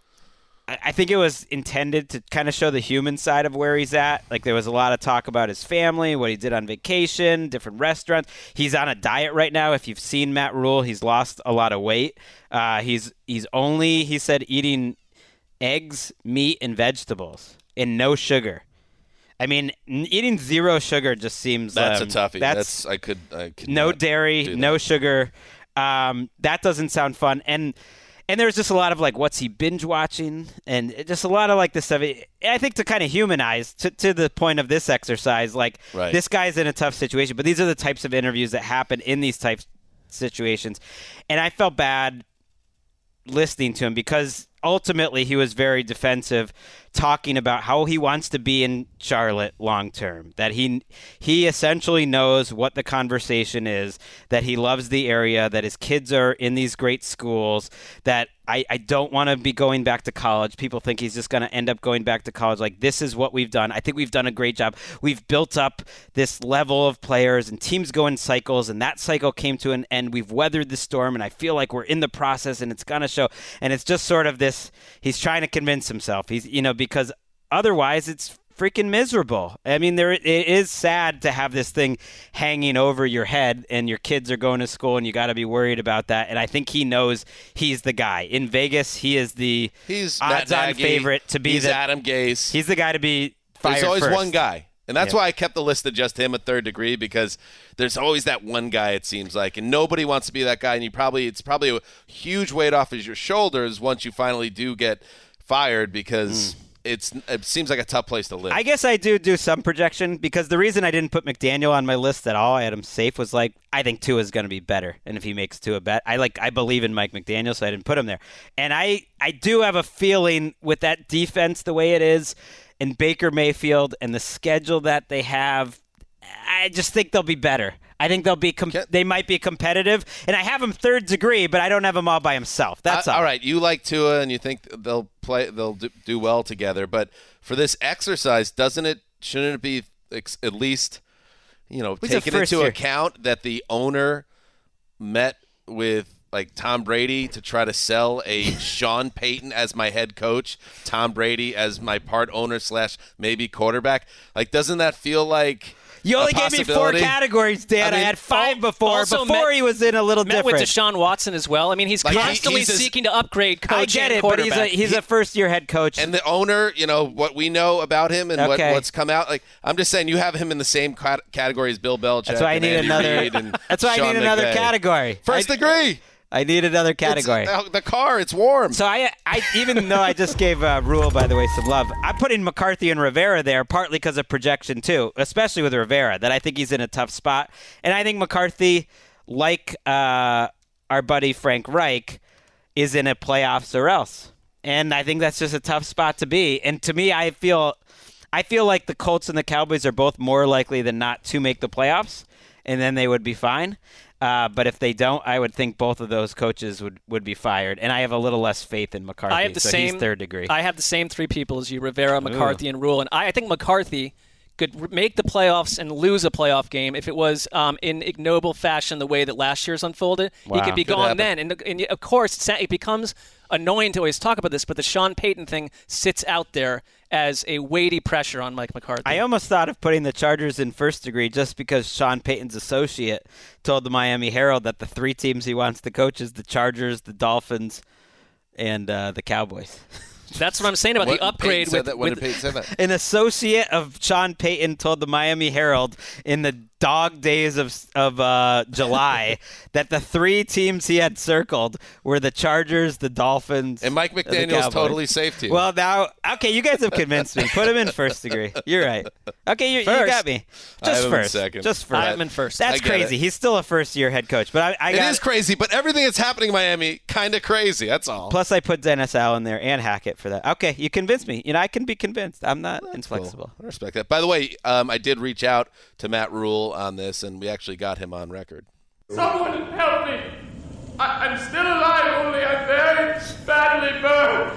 I I think it was intended to kind of show the human side of where he's at. Like there was a lot of talk about his family, what he did on vacation, different restaurants. He's on a diet right now. If you've seen Matt Rule, he's lost a lot of weight. Uh, he's he's only, he said, eating eggs, meat, and vegetables, and no sugar. I mean, n- eating zero sugar just seems That's um, a toughie. That's, That's I could. I could no not dairy, do that. no sugar. Um, that doesn't sound fun. And and there's just a lot of like, what's he binge watching, and it- just a lot of like this stuff. I think to kind of humanize to to the point of this exercise, like Right. this guy's in a tough situation, but these are the types of interviews that happen in these types of situations, and I felt bad listening to him because ultimately he was very defensive, talking about how he wants to be in Charlotte long term, that he he essentially knows what the conversation is, that he loves the area, that his kids are in these great schools, that I, I don't want to be going back to college. People think he's just going to end up going back to college. Like, this is what we've done. I think we've done a great job. We've built up this level of players, and teams go in cycles, and that cycle came to an end. We've weathered the storm, and I feel like we're in the process, and it's going to show. And it's just sort of this, he's trying to convince himself. He's, you know, because otherwise it's freaking miserable. I mean, there it is sad to have this thing hanging over your head, and your kids are going to school, and you got to be worried about that. And I think he knows he's the guy in Vegas. He is the He's Matt odds-on Nagy. favorite to be He's the Adam Gase. He's the guy to be fired There's always first. one guy. And that's Yeah. why I kept the list of just him at third degree, because there's always that one guy, it seems like, and nobody wants to be that guy. And you probably it's probably a huge weight off of your shoulders once you finally do get fired, because it's it seems like a tough place to live. I guess I do do some projection, because the reason I didn't put McDaniel on my list at all, I had him safe, was like, I think Tua is going to be better. And if he makes Tua bet, I like I believe in Mike McDaniel, so I didn't put him there. And I, I do have a feeling with that defense the way it is, and Baker Mayfield and the schedule that they have, I just think they'll be better. I think they'll be com- they might be competitive, and I have him third degree, but I don't have him all by himself. That's Uh, all. all right. You like Tua, and you think they'll play, they'll do, do well together. But for this exercise, doesn't it? Shouldn't it be ex- at least, you know, Who's the taking first into year? account that the owner met with like Tom Brady to try to sell a Sean Payton as my head coach, Tom Brady as my part owner slash maybe quarterback? Like, doesn't that feel like? You only a gave me four possibility? categories, Dan. I, I mean, had five before. Also Before met- he was in a little Met different. with Deshaun Watson as well. I mean, he's Like, he- constantly he's a- seeking to upgrade coach I get and it, but he's a quarterback. he's a first year head coach. And the owner, you know, what we know about him and what, Okay. what's come out. Like, I'm just saying, you have him in the same cat- category as Bill Belichick. That's why I and need Andy another. Reid and That's why I Sean need another McVay. category. First I, degree. I need another category. It's, the car, it's warm. So I, I even though I just gave uh, Rule, by the way, some love, I'm putting McCarthy and Rivera there partly because of projection too, especially with Rivera, that I think he's in a tough spot. And I think McCarthy, like uh, our buddy Frank Reich, is in a playoffs or else. And I think that's just a tough spot to be. And to me, I feel I feel like the Colts and the Cowboys are both more likely than not to make the playoffs, and then they would be fine. Uh, but if they don't, I would think both of those coaches would, would be fired. And I have a little less faith in McCarthy. I have the so same he's third degree. I have the same three people as you: Rivera, McCarthy, Ooh. and Rule. And I, I think McCarthy could make the playoffs and lose a playoff game if it was um, in ignoble fashion the way that last year's unfolded. Wow. He could be Could gone happen. then. And, and of course, it becomes annoying to always talk about this, but the Sean Payton thing sits out there as a weighty pressure on Mike McCarthy. I almost thought of putting the Chargers in first degree just because Sean Payton's associate told the Miami Herald that the three teams he wants to coach is the Chargers, the Dolphins, and uh, the Cowboys. That's what I'm saying about what, the upgrade. Peyton with, that, what with, did Peyton say that? An associate of Sean Payton told the Miami Herald in the dog days of of uh, July that the three teams he had circled were the Chargers, the Dolphins, and Mike McDaniel's totally safe to you. Well, now, okay, you guys have convinced me. Put him in first degree. You're right. Okay, you, you got me. Just first. Second. Just first. I have him in first. That's crazy. It. He's still a first-year head coach, but I, I it got is crazy. But everything that's happening in Miami, kind of crazy. That's all. Plus, I put Dennis Allen there and Hackett for that. Okay, you convinced me. You know, I can be convinced. I'm not That's inflexible. Cool. I respect that. By the way, um, I did reach out to Matt Rule on this, and we actually got him on record. Someone help me! I- I'm still alive, only I'm very badly burned.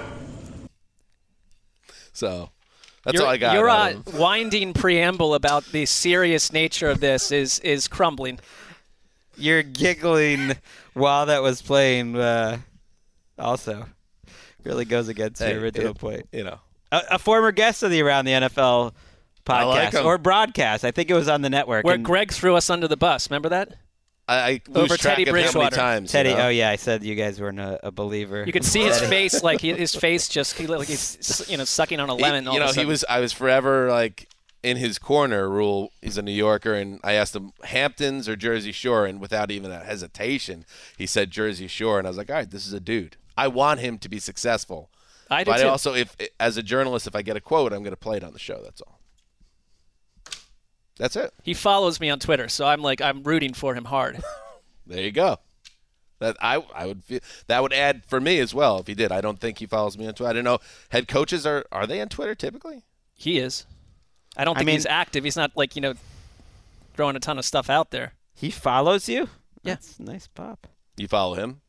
So that's your, all I got. Your uh, him. winding preamble about the serious nature of this is is crumbling. You're giggling while that was playing. Uh, also, really goes against Hey, your original it, point. You know, a, a former guest of the Around the N F L podcast like or broadcast. I think it was on the network. Where and Greg threw us under the bus. Remember that? I, I lose Over track Teddy of how many Bridgewater. times. Teddy, you know? oh yeah, I said you guys weren't a, a believer. You could see his face, like he, his face just he, like he's you know sucking on a lemon. He, all you of know, a he sudden. was. I was forever like in his corner. Rule. He's a New Yorker, and I asked him Hamptons or Jersey Shore, and without even a hesitation, he said Jersey Shore, and I was like, all right, this is a dude. I want him to be successful. I do but too. I also, if as a journalist, if I get a quote, I'm going to play it on the show. That's all. That's it. He follows me on Twitter, so I'm like I'm rooting for him hard. There you go. That I I would feel that would add for me as well if he did. I don't think he follows me on Twitter. I don't know. Head coaches are are they on Twitter typically? He is. I don't I think mean- he's active. He's not like you know throwing a ton of stuff out there. He follows you? Yeah. That's a nice pop. You follow him?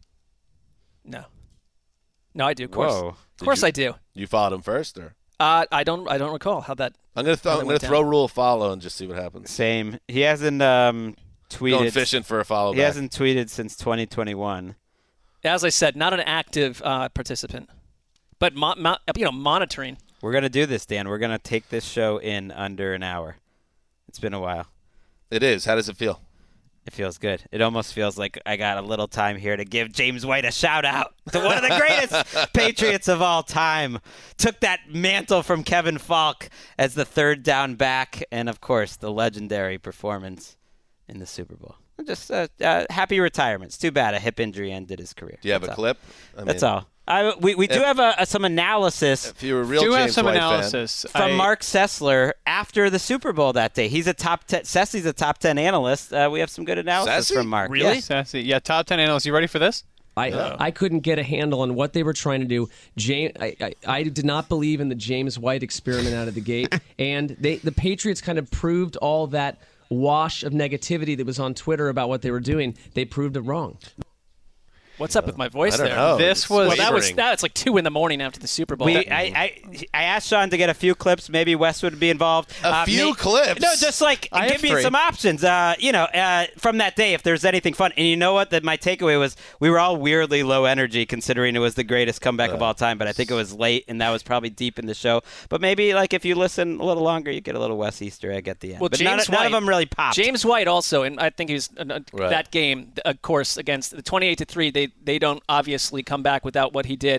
No. No, I do. Of course. Whoa. Of Did course, you- I do. You followed him first, or Uh, I don't. I don't recall how that. I'm gonna th- how that I'm gonna went throw down. Rule a follow and just see what happens. Same. He hasn't um, tweeted. Going fishing for a follow. He back. hasn't tweeted since twenty twenty-one. As I said, not an active uh, participant, but mo- mo- you know, monitoring. We're gonna do this, Dan. We're gonna take this show in under an hour. It's been a while. It is. How does it feel? It feels good. It almost feels like I got a little time here to give James White a shout out to one of the greatest Patriots of all time. Took that mantle from Kevin Falk as the third down back, and of course the legendary performance in the Super Bowl. Just uh, uh, happy retirement. It's too bad a hip injury ended his career. Do you have That's a all. clip? I That's mean, all. I, we we do if- have a, a, some analysis If you're a real do have James some White analysis from I- Mark Sessler after the Super Bowl that day. He's a top ten. Sessy's a top ten analyst. Uh, we have some good analysis Sassy? from Mark. Really? Yeah. Sassy. Yeah, top ten analysts. You ready for this? I No. I couldn't get a handle on what they were trying to do. James, I, I, I did not believe in the James White experiment out of the gate, and they the Patriots kind of proved all that wash of negativity that was on Twitter about what they were doing. They proved it wrong. What's up with my voice I don't there? know. This It's was- Well, that was wavering. that's like two in the morning after the Super Bowl. We, That- I, I, I asked Sean to get a few clips. Maybe Wes would be involved. A Uh, few may- clips? No, just like I give have me three. some options. Uh, you know, uh, from that day, if there's anything fun. And you know what? That my takeaway was we were all weirdly low energy considering it was the greatest comeback of all time. But I think it was late, and that was probably deep in the show. But maybe like if you listen a little longer, you get a little Wes Easter egg at the end. Well, but James none, none White, of them really popped. James White also, and I think he was uh, uh, Right. that game, of course, against the twenty-eight to three. They they don't obviously come back without what he did.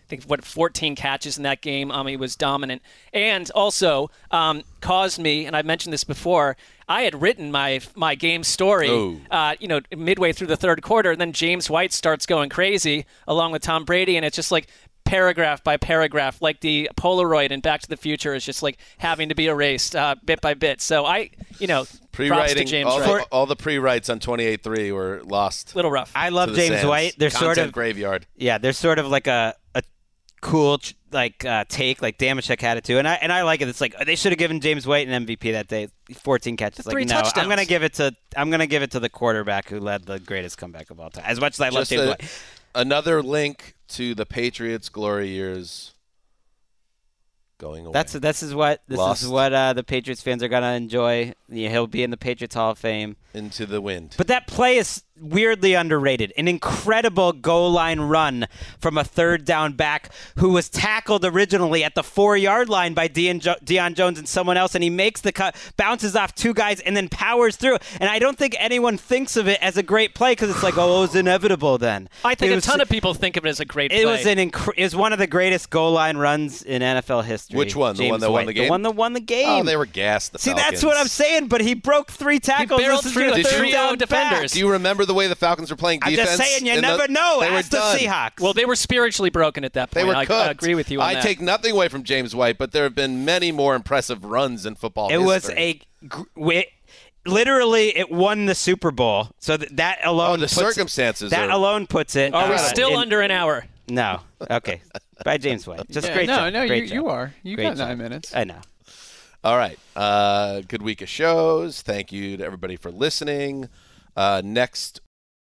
think, what, fourteen catches in that game. Um, he was dominant. And also um, caused me, and I've mentioned this before, I had written my my game story, Oh. uh, you know, midway through the third quarter, and then James White starts going crazy along with Tom Brady, and it's just like paragraph by paragraph, like the Polaroid in Back to the Future is just like having to be erased uh, bit by bit. So I, you know, props to Pre-writing, James all, White. the, all the pre-writes on twenty-eight three were lost. Little rough. I love to the James sands. White. They're sort Content of graveyard. Yeah, they're sort of like a, a cool ch- like uh, take. Like Damashek had it too, and I and I like it. It's like they should have given James White an M V P that day. fourteen catches. Three like no, touchdowns. I'm gonna give it to I'm gonna give it to the quarterback who led the greatest comeback of all time. As much as I love Just James a- White. Another link to the Patriots' glory years going away. That's this is what this Lost. is what uh, the Patriots fans are gonna enjoy. Yeah, he'll be in the Patriots Hall of Fame. Into the wind. But that play is weirdly underrated. An incredible goal line run from a third down back who was tackled originally at the four-yard line by Deion, jo- Deion Jones and someone else, and he makes the cut, bounces off two guys, and then powers through. And I don't think anyone thinks of it as a great play because it's like, oh, it was inevitable then. I think It a was- ton of people think of it as a great play. It was an inc- it was one of the greatest goal line runs in N F L history. Which one? The James one that won White. the game? The one that won the game. Oh, they were gassed. The See, Falcons. that's what I'm saying. But he broke three tackles. barreled This is through a a third trio down of defenders. Do you remember the way the Falcons were playing I'm defense? just saying, you in never the, know. They were Ask the done. Seahawks. Well, they were spiritually broken at that They point. were I, cooked. I agree with you on I that. take nothing away from James White, but there have been many more impressive runs in football It was history. a gr- wi- literally it won the Super Bowl. So th- that alone Oh, the puts circumstances that are- alone puts it. Are we uh, still in- under an hour? No. Okay. By James White. Just Yeah, great no, job. no, Great you, job. you are. You Great got job. nine minutes. I know. All right. Uh, good week of shows. Thank you to everybody for listening. Uh, next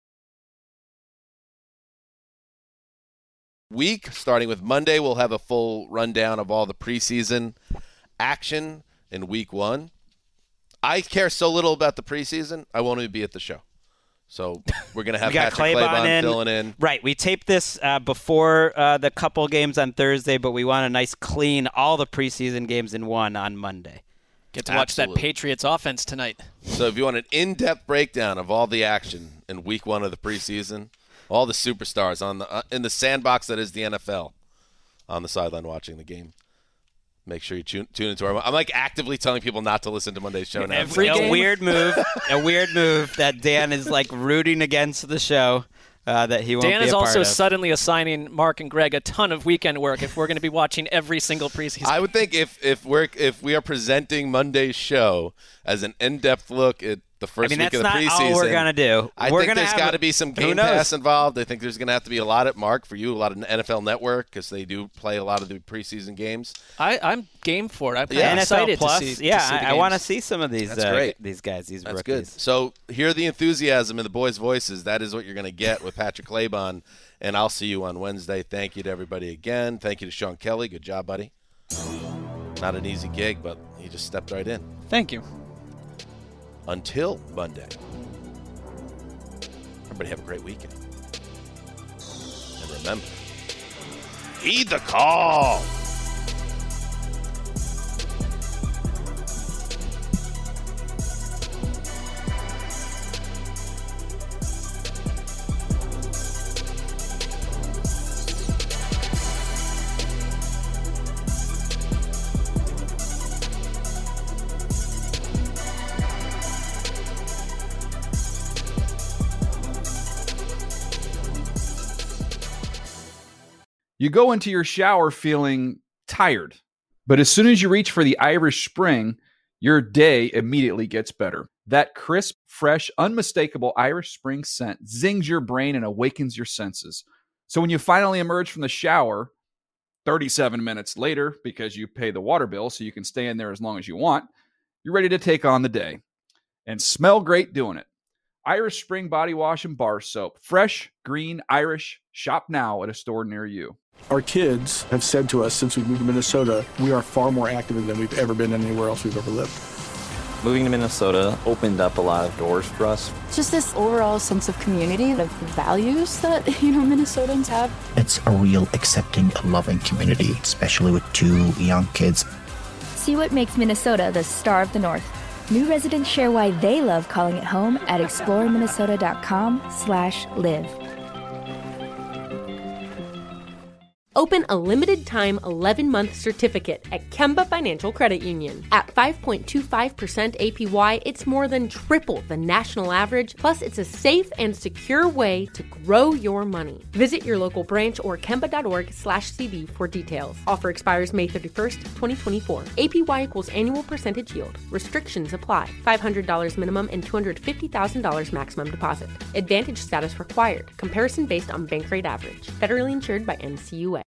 week, starting with Monday, we'll have a full rundown of all the preseason action in week one. I care so little about the preseason, I won't even be at the show. So we're going to have We got Patrick Claybon Claybon in. filling in. Right. We taped this uh, before uh, the couple games on Thursday, but we want a nice clean all the preseason games in one on Monday. Get to watch Absolutely. that Patriots offense tonight. So if you want an in-depth breakdown of all the action in week one of the preseason, all the superstars on the uh, in the sandbox that is the N F L on the sideline watching the game, make sure you tune, tune into our. I'm like actively telling people not to listen to Monday's show now. Every a weird move, a weird move that Dan is like rooting against the show uh, that he won't Dan be is a part also of. suddenly assigning Mark and Greg a ton of weekend work if we're going to be watching every single preseason. I would think if if we're if we are presenting Monday's show as an in-depth look at the first I mean, week that's of the not preseason, all we're gonna do. I We're think gonna there's have got a- to be some who Game knows? Pass involved. I think there's going to have to be a lot at Mark for you, a lot of N F L Network because they do play a lot of the preseason games. I, I'm game for it. I'm Yeah. yeah. excited Plus, to see. yeah, to see the I, I want to games. see some of these That's uh, great. these guys, these That's rookies. good. So hear the enthusiasm in the boys' voices. That is what you're going to get with Patrick Claybon, and I'll see you on Wednesday. Thank you to everybody again. Thank you to Sean Kelly. Good job, buddy. Not an easy gig, but he just stepped right in. Thank you. Until Monday. Everybody have a great weekend. And remember, heed the call. You go into your shower feeling tired, but as soon as you reach for the Irish Spring, your day immediately gets better. That crisp, fresh, unmistakable Irish Spring scent zings your brain and awakens your senses. So when you finally emerge from the shower, thirty-seven minutes later, because you pay the water bill so you can stay in there as long as you want, you're ready to take on the day and smell great doing it. Irish Spring Body Wash and Bar Soap. Fresh, green, Irish. Shop now at a store near you. Our kids have said to us since we moved to Minnesota, we are far more active than we've ever been anywhere else we've ever lived. Moving to Minnesota opened up a lot of doors for us. Just this overall sense of community, of values that, you know, Minnesotans have. It's a real accepting, loving community, especially with two young kids. See what makes Minnesota the star of the North. New residents share why they love calling it home at explore minnesota dot com slash live. Open a limited-time eleven-month certificate at Kemba Financial Credit Union. At five point two five percent A P Y, it's more than triple the national average, plus it's a safe and secure way to grow your money. Visit your local branch or kemba.org slash CD for details. Offer expires May thirty-first, twenty twenty-four. A P Y equals annual percentage yield. Restrictions apply. five hundred dollars minimum and two hundred fifty thousand dollars maximum deposit. Advantage status required. Comparison based on bank rate average. Federally insured by N C U A.